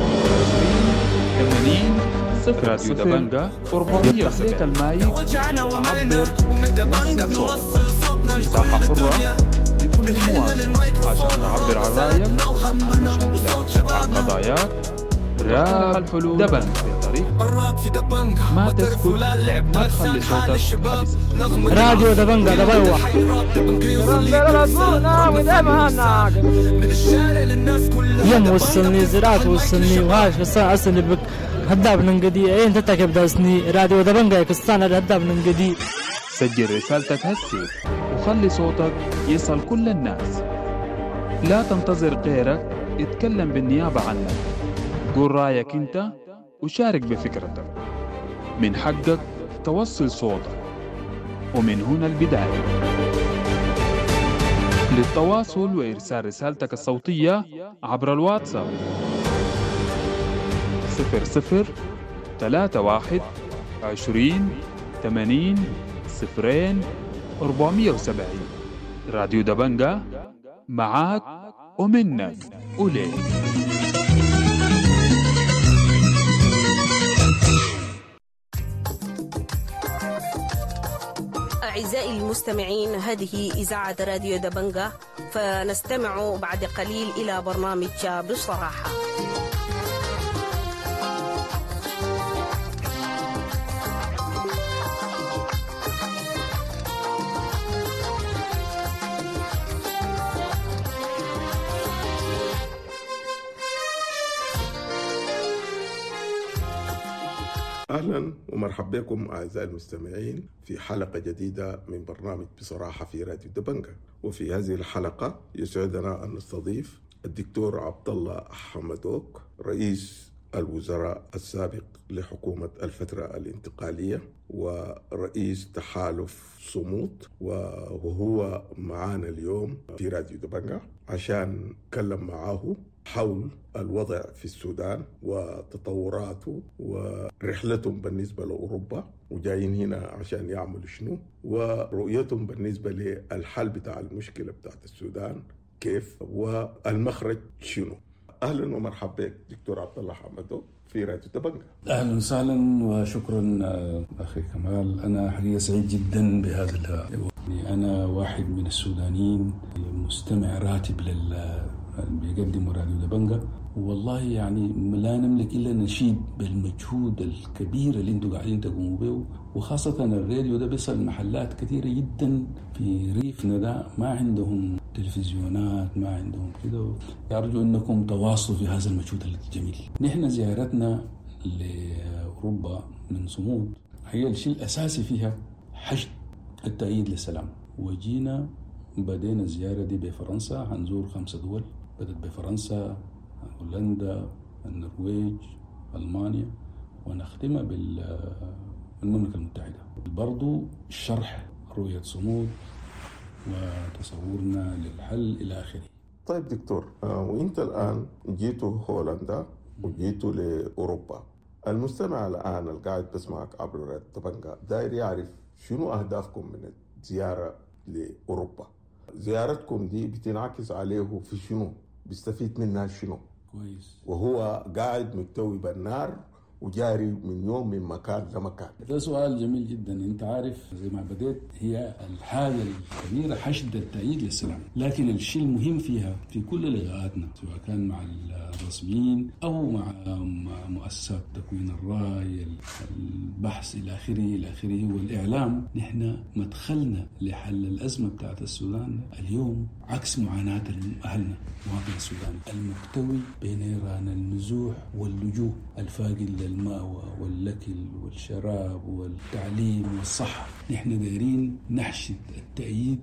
80 0 دبنجة 470 المايك. عبر نص الصوت، مساحة حرة لكل المواطن عشان نعبر عن رايك، عن قضاياك. راب الحلول دبنجة في طريق ما تسكت، ما تخلي صوتك حبس. راديو دبنجة دبوح يوم وصلني زراعة وصلني وهاش قصة أصلي بك هداب ننقدي ايه انت تكب داسني راديو دبنجة كستان هداب ننقدي. سجل رسالتك هسي وخلي صوتك يصل كل الناس. لا تنتظر غيرك اتكلم بالنيابة عنك. قول رايك انت وشارك بفكرتك. من حقك توصل صوتك، ومن هنا البداية. للتواصل وإرسال رسالتك الصوتية عبر الواتساب 00 31 20 80 0 470. راديو دبنجة معاك ومنك وليك. أعزائي المستمعين، هذه إذاعة راديو دبنجة، فنستمع بعد قليل إلى برنامج بصراحة. أهلا ومرحبا بكم أعزائي المستمعين في حلقة جديدة من برنامج بصراحة في راديو دبنجة. وفي هذه الحلقة يسعدنا أن نستضيف الدكتور عبد الله حمدوك، رئيس الوزراء السابق لحكومة الفترة الانتقالية ورئيس تحالف صمود، وهو معانا اليوم في راديو دبنجة عشان نتكلم معاه حول الوضع في السودان وتطوراته ورحلتهم بالنسبة لأوروبا، وجايين هنا عشان يعملوا شنو، ورؤيتهم بالنسبة للحل بتاع المشكلة بتاعت السودان كيف، والمخرج شنو. أهلا ومرحبا بك دكتور عبد الله حمدوك في راديو دبنجة. أهلا وسهلا وشكرا أخي كمال. أنا حقيقة سعيد جدا بهذا اللقاء. أنا واحد من السودانيين مستمع راتب بيقدموا راديو دبنجة، والله يعني لا نملك إلا نشيد بالمجهود الكبير اللي انتوا قاعدين تقوموا به، وخاصة الراديو ده بيصل محلات كثيرة جدا في ريفنا ده ما عندهم تلفزيونات، ما عندهم كده. أرجو أنكم تواصلوا في هذا المجهود الجميل. نحن زيارتنا لأوروبا من صمود هي الشيء الأساسي فيها حشد التأييد للسلام، وجينا بدينا الزيارة دي بفرنسا، هنزور 5 دول، بدأت بفرنسا، هولندا، النرويج، ألمانيا، ونختمها بالمملكة المتحدة. برضو شرح رؤية صمود وتصورنا للحل إلى آخره. طيب دكتور، وانت الآن جيتوا هولندا وجيتوا لأوروبا، المستمع الآن القاعد بسمعك عبر راديو دبنجا داير يعرف شنو أهدافكم من الزيارة لأوروبا؟ زيارتكم دي بتنعكس عليه في شنو؟ بيستفيد منها شنو؟ كويس. وهو قاعد مكتوي بالنار وجاري من يوم من مكان لمكان. ده سؤال جميل جدا. انت عارف زي ما بديت، هي الحاجة الكبيرة حشد التأييد للسلام، لكن الشيء المهم فيها في كل لقاءاتنا سواء كان مع الرسميين أو مع مؤسسات تكوين الرأي، البحث إلى آخره والإعلام، نحن مدخلنا لحل الأزمة بتاعت السودان اليوم عكس معاناة أهلنا مواطن السودان المكتوي بين نيران النزوح واللجوء، الفاقد للمأوى والأكل والشراب والتعليم والصحة. نحن دايرين نحشد التأييد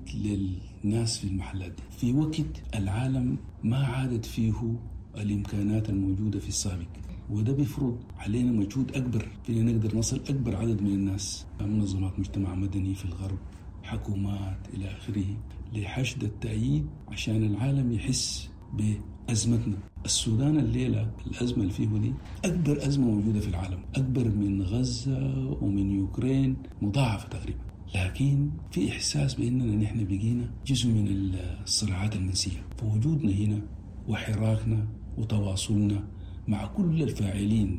للناس في المحلات دي في وقت العالم ما عادت فيه الإمكانات الموجودة في السابق، وده بيفرض علينا مجهود أكبر فينا نقدر نصل أكبر عدد من الناس، منظمات مجتمع مدني في الغرب، حكومات إلى آخره، لحشد التأييد عشان العالم يحس بأزمتنا. السودان الليلة الأزمة اللي فيه دي أكبر أزمة موجودة في العالم، أكبر من غزة ومن يوكرين مضاعفة تقريبا، لكن في إحساس بأننا نحن بقينا جزء من الصراعات المنسية. فوجودنا هنا وحراكنا وتواصلنا مع كل الفاعلين،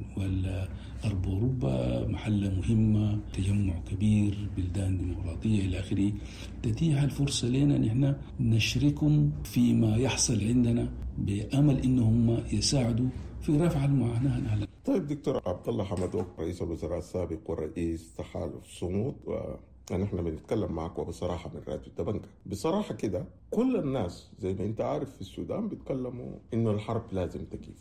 والغرب أوروبا محلة مهمة، تجمع كبير، بلدان ديمقراطية إلى آخره، تتيح الفرصة لنا نحن نشركهم فيما يحصل عندنا بأمل إنهم يساعدوا في رفع المعاناة. طيب دكتور عبد الله حمدوك، رئيس الوزراء السابق ورئيس تحالف صمود، ونحن بنتكلم معك وبصراحة من راديو دبنجا. بصراحة كده كل الناس زي ما انت عارف في السودان بيتكلموا انه الحرب لازم تكيف،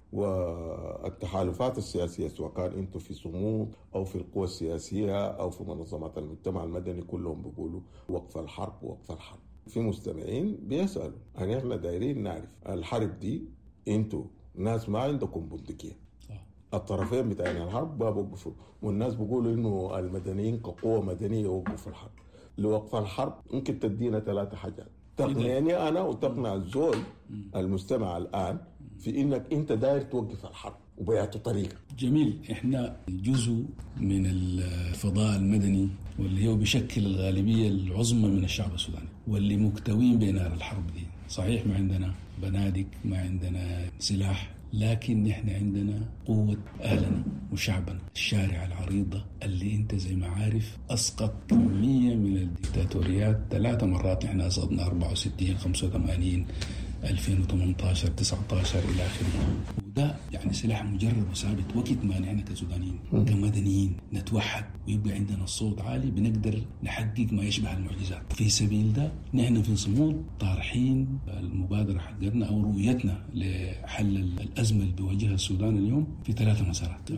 والتحالفات السياسية سواء كان انتوا في صمود او في القوى السياسية او في منظمات المجتمع المدني كلهم بيقولوا وقف الحرب وقف الحرب. في مستمعين بيسألوا يعني احنا دايرين نعرف الحرب دي انتوا ناس ما عندكم بندقية، الطرفين بتاعين الحرب ما بوقفوا، والناس بيقولوا انه المدنيين كقوة مدنية يوقفوا الحرب. لوقف الحرب ممكن تدينا 3 حاجات تقنعني انا وتقنع الزول المستمع الان في انك انت داير توقف الحرب وبيعطوا طريقة. جميل. احنا جزء من الفضاء المدني واللي هو بيشكل الغالبية العظمى من الشعب السوداني، واللي مكتوين بنار الحرب دي. صحيح ما عندنا بنادق، ما عندنا سلاح، لكن نحن عندنا قوة أهلنا وشعبنا، الشارع العريضة اللي انت زي ما عارف أسقط كمية من الديكتاتوريات 3 مرات. نحن أسقطنا 64 85 2018 19 إلى آخره، وده يعني سلاح مجرد وثابت. وقت ما نحن كسودانيين كمدنيين نتوحد ويبقى عندنا الصوت عالي بنقدر نحقق ما يشبه المعجزات. في سبيل ده نحن في صمود طارحين المبادرة حقتنا أو رؤيتنا لحل الأزمة اللي بيواجهها السودان اليوم في 3 مسارات.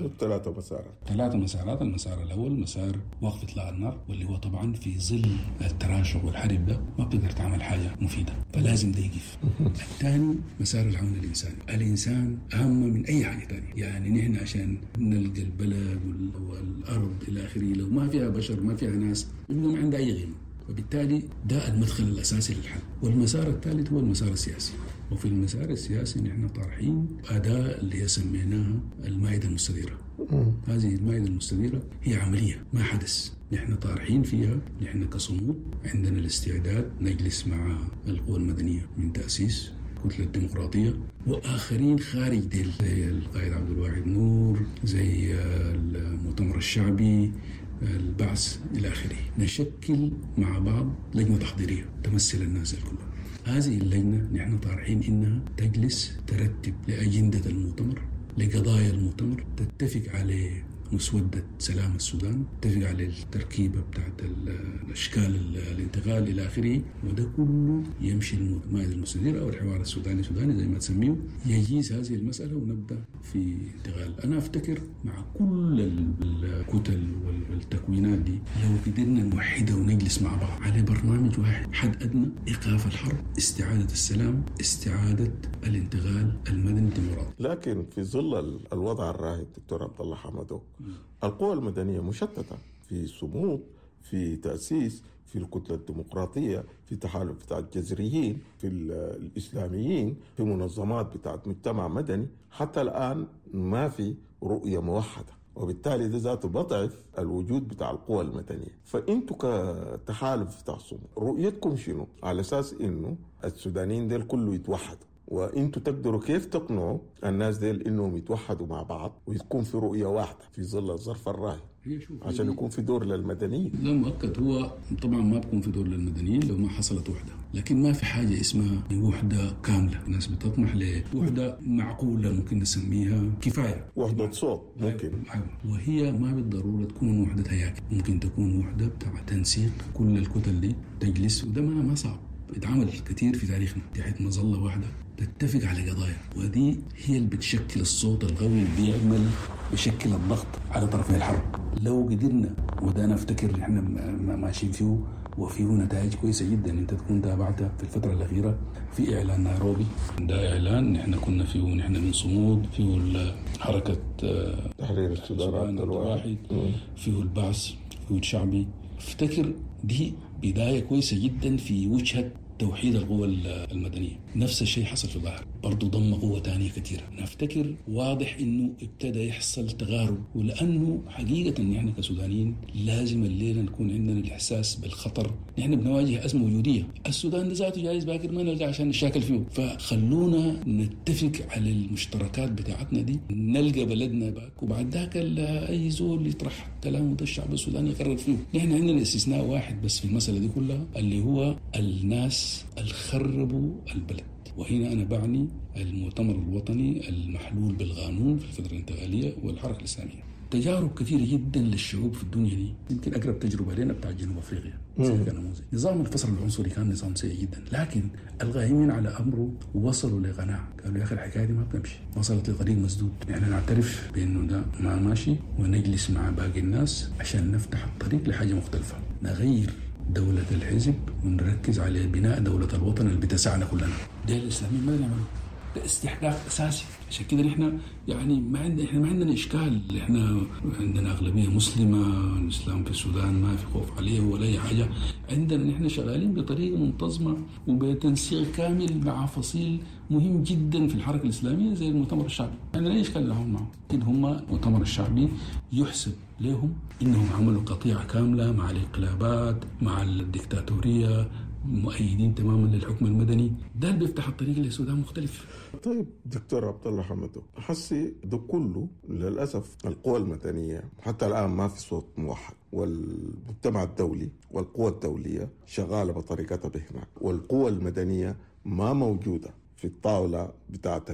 3 مسارات. المسار الأول مسار وقف إطلاق النار، واللي هو طبعا في ظل التراشق والحرب ده ما بتقدر تعمل حاجة مفيدة، فلازم ده يقف. الثاني مسار العون الإنساني. الإنسان أهم من أي حاجة تانية. يعني نحن عشان نلقى البلد والأرض إلى آخره لو ما فيها بشر ما فيها ناس يبقى ما عندها أي قيمة، وبالتالي ده المدخل الأساسي للحل. والمسار الثالث هو المسار السياسي، وفي المسار السياسي نحن طارحين أداة اللي هي سميناها المائدة المستديرة. هذه المائدة المستديرة هي عملية ما حدث، نحن طارحين فيها. نحن كصمود عندنا الاستعداد نجلس مع القوى المدنية من تأسيس كتلة الديمقراطية وآخرين خارج ديل، زي القائد عبد الواحد نور، زي المؤتمر الشعبي، البعث إلى آخره. نشكل مع بعض لجنة تحضيرية تمثل الناس الكل. هذه اللجنة نحن طارحين إنها تجلس ترتب لأجندة المؤتمر، لقضايا المؤتمر، تتفق على مسودة سلام السودان، تتفق على التركيبة بتاعت الأشكال الانتقال إلى آخره، وده كله يمشي المائدة المستديرة أو الحوار السوداني زي ما تسميه، يجيز هذه المسألة ونبدأ في انتقال. أنا أفتكر مع كل الكتل والتكوينات دي لو قدرنا نوحدها ونجلس مع بعض على برنامج واحد حد أدنى، إيقاف الحرب، استعادة السلام، استعادة الانتقال المدني الديمقراطي. لكن في ظل الوضع الراهن دكتور عبد الله حمدوك، القوى المدنية مشتتة في صمود، في تأسيس في الكتلة الديمقراطية، في تحالف بتاع الجزريين، في الإسلاميين، في منظمات بتاعت مجتمع مدني. حتى الآن ما في رؤية موحدة، وبالتالي ده ذاته بضعف الوجود بتاع القوى المدنية. فانتوا كتحالف بتاع الصومال رؤيتكم شنو على اساس انه السودانيين ديل كله يتوحدوا، وانتوا تقدروا كيف تقنعوا الناس ديل انهم يتوحدوا مع بعض ويكون في رؤية واحدة في ظل الظرف الراهن عشان يكون في دور للمدنيين؟ لا مؤكد، هو طبعا ما بكون في دور للمدنيين لو ما حصلت وحدة، لكن ما في حاجة اسمها وحدة كاملة. الناس بتطمح لوحدة معقولة ممكن نسميها كفاية، وحدة صوت ممكن. وهي ما بالضرورة تكون وحدة هياكل، ممكن تكون وحدة بتاع تنسيق كل الكتل دي تجلس، وده ما صعب، اتعمل كتير في تاريخنا تحت مظلة واحدة تتفق على قضايا، ودي هي اللي بتشكل الصوت القوي اللي بيعمل بيشكل الضغط على طرفي الحرب. لو قدرنا، وده انا افتكر احنا ماشيين فيه وفيه نتائج كويسه جدا. انت تكون تابعتها في الفتره الاخيره في اعلان نيروبي، ده اعلان نحن كنا فيه ونحن من صمود، فيه حركه تحرير السودان الواحد، فيه البعث، فيه الشعبي. افتكر دي بدايه كويسه جدا في وجهه توحيد القوى المدنية. نفس الشيء حصل في البحر، برضو ضم قوة تانية كثيرة. نفتكر واضح انه ابتدى يحصل تغارب، ولانه حقيقة نحن كسودانيين لازم الليلة نكون عندنا الاحساس بالخطر. نحن بنواجه ازمة وجودية، السودان ذاته جايز باكر ما نلقى عشان نشاكل فيه، فخلونا نتفق على المشتركات بتاعتنا دي، نلقى بلدنا باك، وبعد ذاك اي زول يطرح كلامه ده الشعب السوداني يقرر فيه. نحن عندنا استثناء واحد بس في المسألة دي كلها، اللي هو الناس الخربوا البلد. وهنا أنا بعني المؤتمر الوطني المحلول بالقانون في الفترة الانتقالية والحركة الإسلامية. تجارب كثيرة جدا للشعوب في الدنيا دي، يمكن أقرب تجربة لنا بتاع جنوب أفريقيا كنموذج. نظام الفصل العنصري كان نظام سيء جدا، لكن القائمين على أمره وصلوا لقناعة، قالوا يا أخي الحكاية دي ما بتمشي، وصلت لطريق مسدود. يعني نعترف بأنه ده ما ماشي، ونجلس مع باقي الناس عشان نفتح الطريق لحاجة مختلفة، نغير دولة الحزب ونركز على بناء دولة الوطن اللي بتسعنا كلنا. ده الإسلاميين ما نعمله، ده استحقاق أساسي. عشان كده نحن يعني ما عندنا إشكال، احنا عندنا أغلبية مسلمة، الإسلام في السودان ما في خوف عليه ولا أي حاجة. عندنا نحن شغالين بطريقة منتظمة وبتنسيق كامل مع فصيل مهم جدا في الحركة الإسلامية زي المؤتمر الشعبي. عندنا أي إشكال لهم معه، لكن هم المؤتمر الشعبي يحسب لهم إنهم عملوا قطيعة كاملة مع الانقلابات، مع الدكتاتورية، مؤيدين تماما للحكم المدني. ده اللي بيفتح الطريق للسودان مختلف. طيب دكتور عبد الله حمدو، حسي ده كله للأسف القوى المدنية حتى الآن ما في صوت موحد، والمجتمع الدولي والقوى الدولية شغالة بطريقتها بهناك، والقوى المدنية ما موجودة في الطاولة بتاعت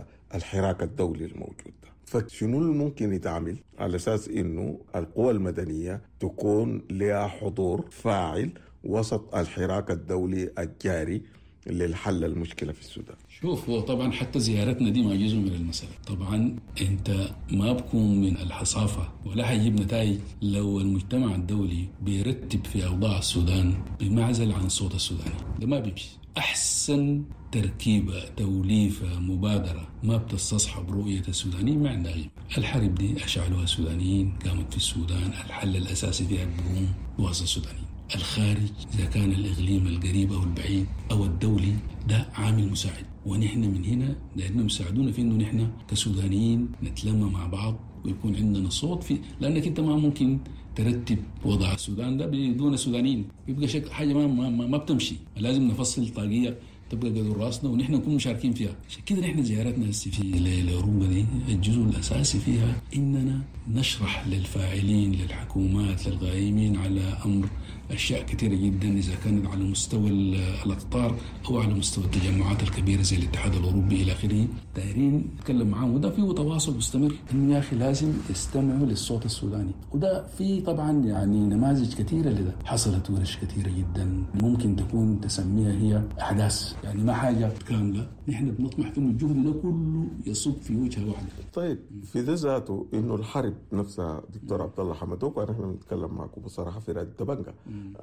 الحراك الدولي الموجود ده. فشنو اللي ممكن يتعمل على أساس إنه القوى المدنية تكون لها حضور فاعل وسط الحراك الدولي الجاري للحل المشكلة في السودان؟ شوف، هو طبعا حتى زيارتنا دي ما جزء من المسألة. طبعا انت ما بكون من الحصافة ولا حيجيب نتائج لو المجتمع الدولي بيرتب في أوضاع السودان بمعزل عن صوت السوداني، ده ما بيمشي. أحسن تركيبة، توليفة، مبادرة ما بتستصحب رؤية السودانيين ما عندها قيمة. الحرب دي أشعلوها السودانيين، قامت في السودان، الحل الأساسي فيها بيقوم بواسطة السودانيين. الخارج إذا كان الإقليم القريب أو البعيد أو الدولي ده عامل مساعد، ونحن من هنا لأنهم يساعدونا في إنه نحن كسودانيين نتلمى مع بعض ويكون عندنا صوت في، لأنك أنت ما ممكن ترتب وضع السودان ده بدون سودانيين، يبقى شكل حاجة ما بتمشي. لازم نفصل طاقية تبقى قدر راسنا ونحن نكون مشاركين فيها. عشان كده نحن زيارتنا في لأوروبا دي الجزء الأساسي فيها إننا نشرح للفاعلين، للحكومات، للقائمين على أمر أشياء كثيرة جدا، إذا كانت على مستوى الأقطار أو على مستوى التجمعات الكبيرة زي الاتحاد الأوروبي إلى آخره. دايرين نتكلم معهم، وده فيه تواصل مستمر إنه يا أخي لازم يستمعوا للصوت السوداني. وده في طبعا يعني نماذج كثيرة لده، حصلت ورش كثيرة جدا ممكن تكون تسميها هي أحداث، يعني ما حاجة كاملة. نحن بنطمح إنه الجهد ده كله يصب في وجهة واحدة. طيب في ذا ذاته إنه الحرب نفسها دكتور عبد الله حمدوك، ونحن نتكلم معكم بصراحة في راديو دبنجة،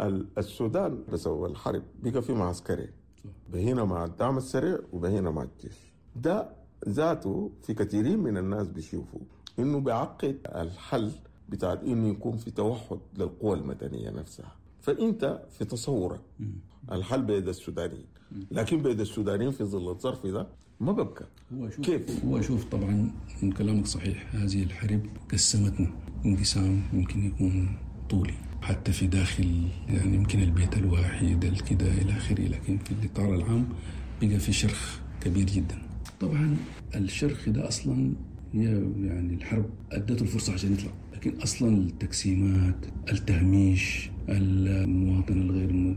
السودان بسبب الحرب بقى في معسكرين، بهنا مع الدعم السريع وبهنا مع الجيش. ده ذاته في كثيرين من الناس بيشوفوا إنه بيعقد الحل بتاعت إنه يكون في توحد للقوى المدنية نفسها. فأنت في تصورك الحل بيد السودانيين، لكن بيد السودانيين في ظل الظرف ده ما ببقى كيف؟ هو شوف طبعا من كلامك صحيح، هذه الحرب قسمتنا انقسام يمكن يكون طولي حتى في داخل يعني يمكن البيت الواحد الكده إلى آخره، لكن في الإطار العام بقى في شرخ كبير جدا. طبعا الشرخ ده أصلا هي يعني الحرب أدته الفرصة عشان يطلع، لكن أصلا التقسيمات، التهميش، المواطن الغير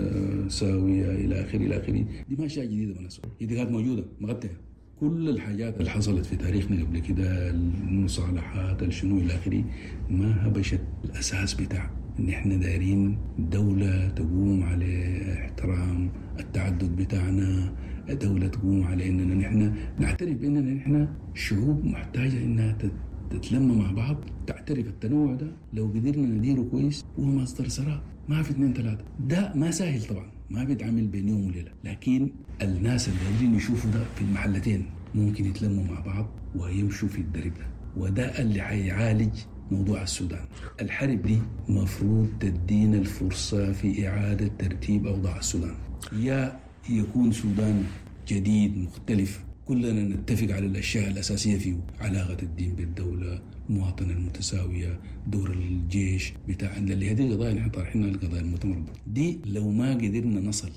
ساوية إلى آخره دي ما أشياء جديدة بالنسبة، هي دي كانت موجودة مغطية. كل الحاجات اللي حصلت في تاريخنا قبل كده، المصالحات الشنو إلى آخره، ما هبشت الأساس بتاع إن إحنا دايرين دولة تقوم على احترام التعدد بتاعنا، دولة تقوم على إننا نحن نعترف بإننا نحن شعوب محتاجة إنها تتلم مع بعض، تعترف التنوع ده لو قدرنا نديره كويس هو مصدر ثراء، ما في 2 3. ده ما سهل طبعا، ما بيتعمل بين يوم وليلة، لكن الناس اللي قادرين يشوفوا ده في المحلتين ممكن يتلموا مع بعض ويمشوا في الدرب ده، وده اللي حيعالج موضوع السودان. الحرب دي مفروض تدينا الفرصة في إعادة ترتيب أوضاع السودان، يا يكون سودان جديد مختلف كلنا نتفق على الأشياء الأساسية فيه، علاقة الدين بالدولة، المواطنة المتساوية، دور الجيش بتاع اللي هذه القضايا نحن طارحينها، القضايا المؤتمرة دي لو ما قدرنا نصل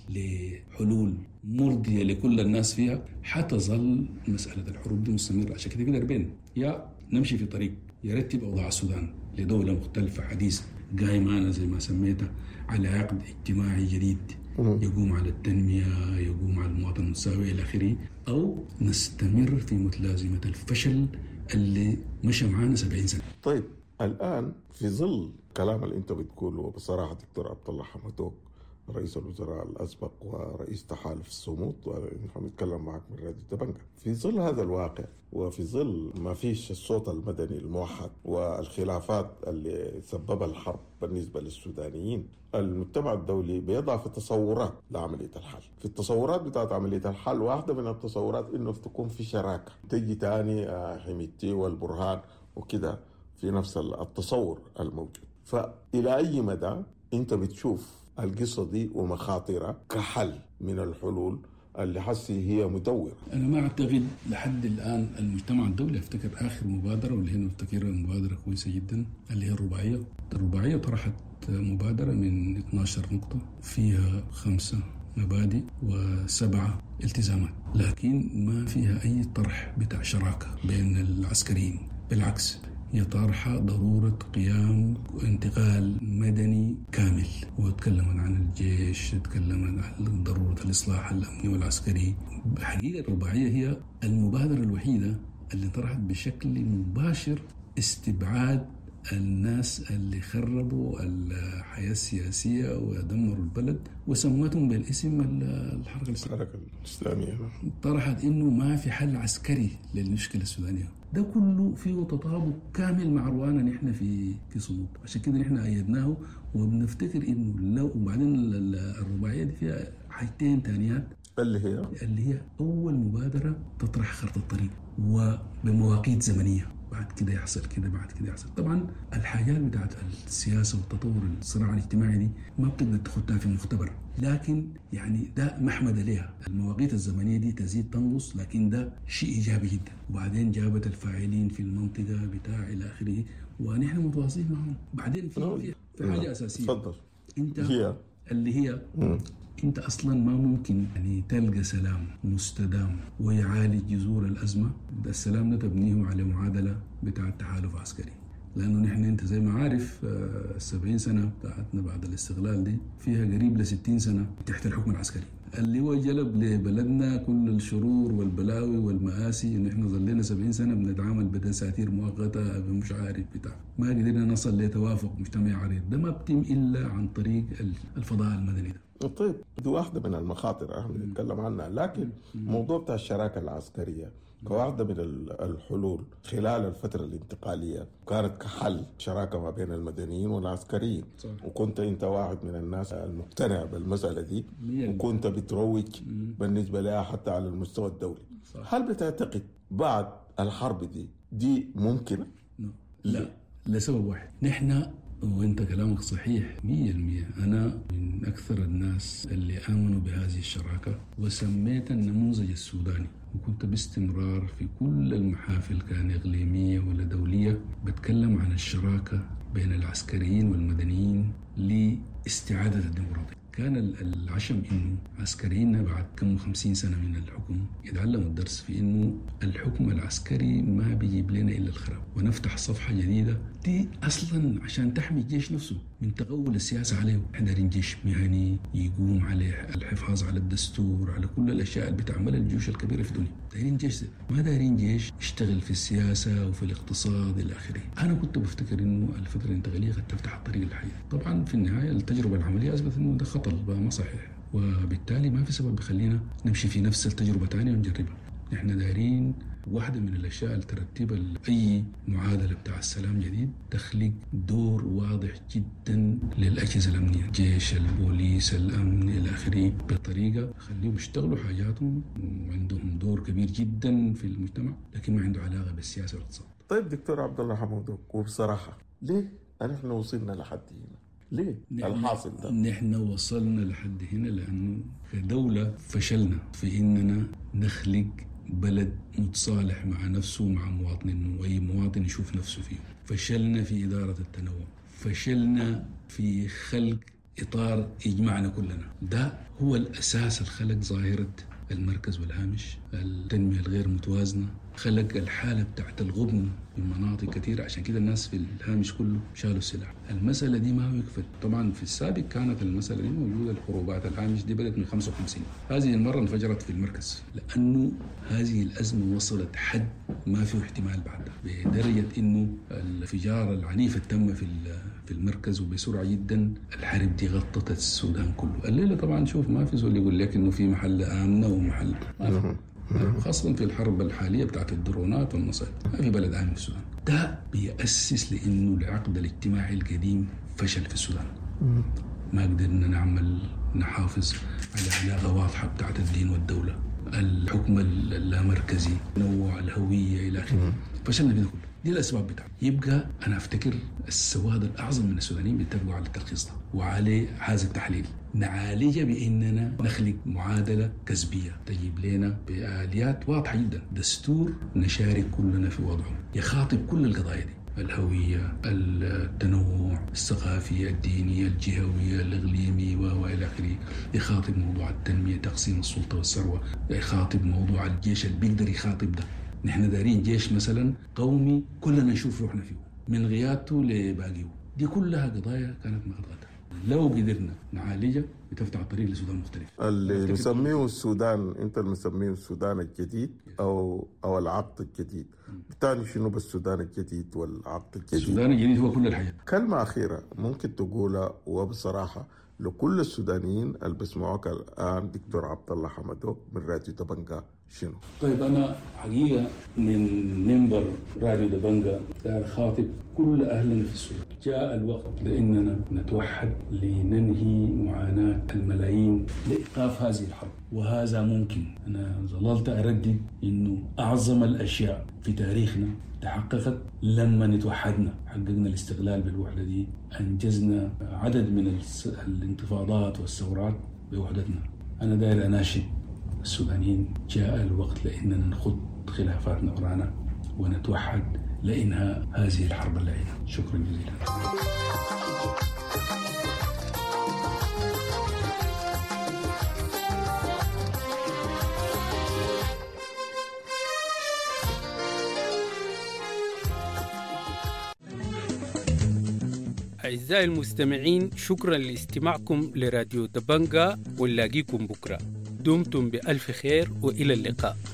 لحلول مرضية لكل الناس فيها حتظل مسألة الحروب دي مستمرة. عشان كده دربين، يا نمشي في طريق يرتب أوضاع السودان لدولة مختلفة حديثة قايمة أنا زي ما سميتها على عقد اجتماعي جديد يقوم على التنمية، يقوم على المواطن المتساوي إلى آخره، أو نستمر في متلازمة الفشل اللي مشى معانا 70 سنة. طيب الآن في ظل كلام اللي أنت بتقوله بصراحة دكتور عبد الله حمدوك رئيس الوزراء الأسبق ورئيس تحالف الصمود، ونحن نتكلم معك من راديو دبنجة، في ظل هذا الواقع وفي ظل ما فيش الصوت المدني الموحد والخلافات اللي سببها الحرب بالنسبة للسودانيين، المجتمع الدولي بيضع في تصورات لعملية الحل. في التصورات بتاعت عملية الحل واحدة من التصورات إنه تكون في شراكة، تجي تاني حميدتي والبرهان وكده في نفس التصور الموجود. فإلى أي مدى أنت بتشوف القصة دي ومخاطرها كحل من الحلول اللي حسي هي مدورة؟ أنا ما أعتقد لحد الآن المجتمع الدولي، أفتكر آخر مبادرة واللي هي نفتكرها مبادرة كويسة جدا اللي هي الرباعية طرحت مبادرة من 12 نقطة فيها 5 مبادئ و7 التزامات، لكن ما فيها أي طرح بتاع شراكة بين العسكريين. بالعكس هي طرحة ضرورة قيام انتقال مدني كامل، وتكلمت عن الجيش، تكلمت عن ضرورة الإصلاح الأمني والعسكري. حقيقة الرباعية هي المبادرة الوحيدة اللي طرحت بشكل مباشر استبعاد الناس اللي خربوا الحياة السياسية ودمروا البلد وسمتهم بالاسم الحركة الإسلامية. طرحت إنه ما في حل عسكري للمشكلة السودانية. ده كله فيه تطابق كامل مع روانا نحن في صمود، عشان كده نحن أيدناه وبنفتكر إنه لو وبعدين الرباعية دي فيها حاجتين تانيات اللي هي أول مبادرة تطرح خريطة الطريق وبمواقيت زمنية، بعد كده يحصل كده، بعد كده يحصل. طبعا الحاجات بتاعت السياسة والتطور الصراع الاجتماعي دي ما بتقدر تاخدها في مختبر، لكن يعني ده محمد ليها. المواقيت الزمنية دي تزيد تنقص، لكن ده شيء إيجابي جدا. وبعدين جابت الفاعلين في المنطقة بتاع إلى آخره ونحن متواصلين معهم. بعدين في حاجة أساسية تفضل انت اللي هي انت اصلا ما ممكن يعني تلقى سلام مستدام ويعالج جذور الازمه. السلام ده تبنيه على معادله بتاع التحالف العسكري، لانه نحن انت زي ما عارف 70 سنه بتاعتنا بعد الاستغلال دي فيها قريب ل60 سنه تحت الحكم العسكري، اللي هو جلب لبلدنا كل الشرور والبلاوي والمآسي. ان احنا ظلينا 70 سنه بنتعامل بدساتير مؤقته بمش عارف بتاع، ما قدرنا نصل لتوافق مجتمعي عريض. ده ما بتم الا عن طريق الفضاء المدني ده. طيب دي واحدة من المخاطر احنا نتكلم عنها، لكن موضوع بتاع الشراكة العسكرية كواحدة من الحلول خلال الفترة الانتقالية كانت كحل شراكة ما بين المدنيين والعسكريين. صح. وكنت انت واحد من الناس المقتنع بالمسألة دي وكنت بتروج بالنسبة لها حتى على المستوى الدولي. صح. هل بتعتقد بعد الحرب دي ممكنة؟ لا لسبب واحد. نحن وانت كلامك صحيح 100%. انا من اكثر الناس اللي امنوا بهذه الشراكه وسميت النموذج السوداني، وكنت باستمرار في كل المحافل كان اقليميه ولا دوليه بتكلم عن الشراكه بين العسكريين والمدنيين لاستعاده الديمقراطيه. كان العشم انه عسكريين بعد كم 50 سنه من الحكم يتعلموا الدرس في انه الحكم العسكري ما بيجيب لنا الا الخراب، ونفتح صفحه جديده دي اصلا عشان تحمي الجيش نفسه من تغول السياسه عليه. احنا دايرين جيش مهني يقوم عليه الحفاظ على الدستور، على كل الاشياء اللي بتعملها الجيوش الكبيره في الدنيا. دايرين جيش، ما دايرين جيش يشتغل في السياسه وفي الاقتصاد الى اخره. انا كنت بفتكر انه الفتره الانتقاليه قد تفتح الطريق الحقيقي. طبعا في النهايه التجربه العمليه اثبتت انه ده خطر ما صحيح، وبالتالي ما في سبب بخلينا نمشي في نفس التجربه ثانيه ونجربها. احنا دايرين واحدة من الأشياء اللي ترتبها أي معادلة بتاع السلام جديد تخلق دور واضح جدا للأجهزة الأمنية، الجيش، البوليس، الأمن إلى آخره، بطريقة خليهم يشتغلوا حاجاتهم وعندهم دور كبير جدا في المجتمع، لكن ما عنده علاقة بالسياسة والاقتصاد. طيب دكتور عبد الله حمودو، وبصراحة ليه نحن وصلنا لحد هنا؟ ليه الحاصل ده؟ نحن وصلنا لحد هنا لأنه كدولة فشلنا في إننا نخلق بلد متصالح مع نفسه ومع مواطنه، وأي مواطن يشوف نفسه فيه. فشلنا في إدارة التنوع، فشلنا في خلق إطار يجمعنا كلنا. ده هو الأساس الخلق ظاهرة المركز والهامش، التنمية الغير متوازنة، خلق الحالة بتاعت الغبن في مناطق كثيرة. عشان كده الناس في الهامش كله شالوا السلاح. المسألة دي ما يكفل. طبعا في السابق كانت المسألة دي موجودة، الحروبات الهامش دي بدأت من 55. هذه المرة انفجرت في المركز، لأنه هذه الأزمة وصلت حد ما فيه احتمال بعدها، بدرجة إنه الانفجار العنيف تم في المركز وبسرعة جدا. الحرب دي غطت السودان كله. الليلة طبعا شوف ما في زول يقول لك إنه في محل آمنة ومحل ما في، خاصة في الحرب الحالية بتاعت الدرونات والمصائب، ما في بلد آمن في السودان. ده بيأسس لأنه العقد الاجتماعي القديم فشل في السودان. ما قدرنا نحافظ على علاقة واضحة بتاعت الدين والدولة، الحكم اللامركزي، تنوع الهوية إلى آخره. فشلنا بده كله. دي الأسباب بتاعته. يبقى أنا أفتكر السواد الأعظم من السودانيين بيتفقوا على التلخيص ده وعليه هذا التحليل. نعالجها بأننا نخلق معادلة كسبية تجيب لنا بآليات واضحة جدا، دستور نشارك كلنا في وضعه يخاطب كل القضايا دي، الهوية، التنوع الثقافي، الديني، الجهوي، الإقليمي وإلى آخره. يخاطب موضوع التنمية، تقسيم السلطة والثروة، يخاطب موضوع الجيش اللي بيقدر يخاطب ده. نحن دارين جيش مثلا قومي كلنا نشوف روحنا فيه من غيابته لباقيه. دي كلها قضايا كانت مغطاتها. لو قدرنا نعالجها بتفتح الطريق لسودان مختلف. اللي نسميه السودان، انت اللي مسميه السودان الجديد او العقد الجديد، بالتالي شنو بالسودان الجديد والعقد الجديد؟ السودان الجديد هو كل الحياة. كلمة أخيرة ممكن تقولها وبصراحة لكل السودانيين اللي بيسمعوك الآن دكتور عبد الله حمودو من راديو دبنجا شنو؟ طيب أنا حقيقة من منبر راديو دبنجا دار خاطب كل أهلنا في السودان. جاء الوقت لأننا نتوحد لننهي معاناة الملايين لإيقاف هذه الحرب، وهذا ممكن. أنا ظللت أردد إنه أعظم الأشياء في تاريخنا تحققت لما نتوحدنا. حققنا الاستقلال بالوحدة دي، أنجزنا عدد من الانتفاضات والثورات بوحدتنا. أنا داير أناشد السودانيين، جاء الوقت لأننا نخض خلافاتنا ورانا ونتوحد لإنهاء هذه الحرب اللعينة. شكرا جزيلا. أعزائي المستمعين، شكرا لاستماعكم لراديو دبنجا، ونلاقيكم بكرة. دمتم بألف خير وإلى اللقاء.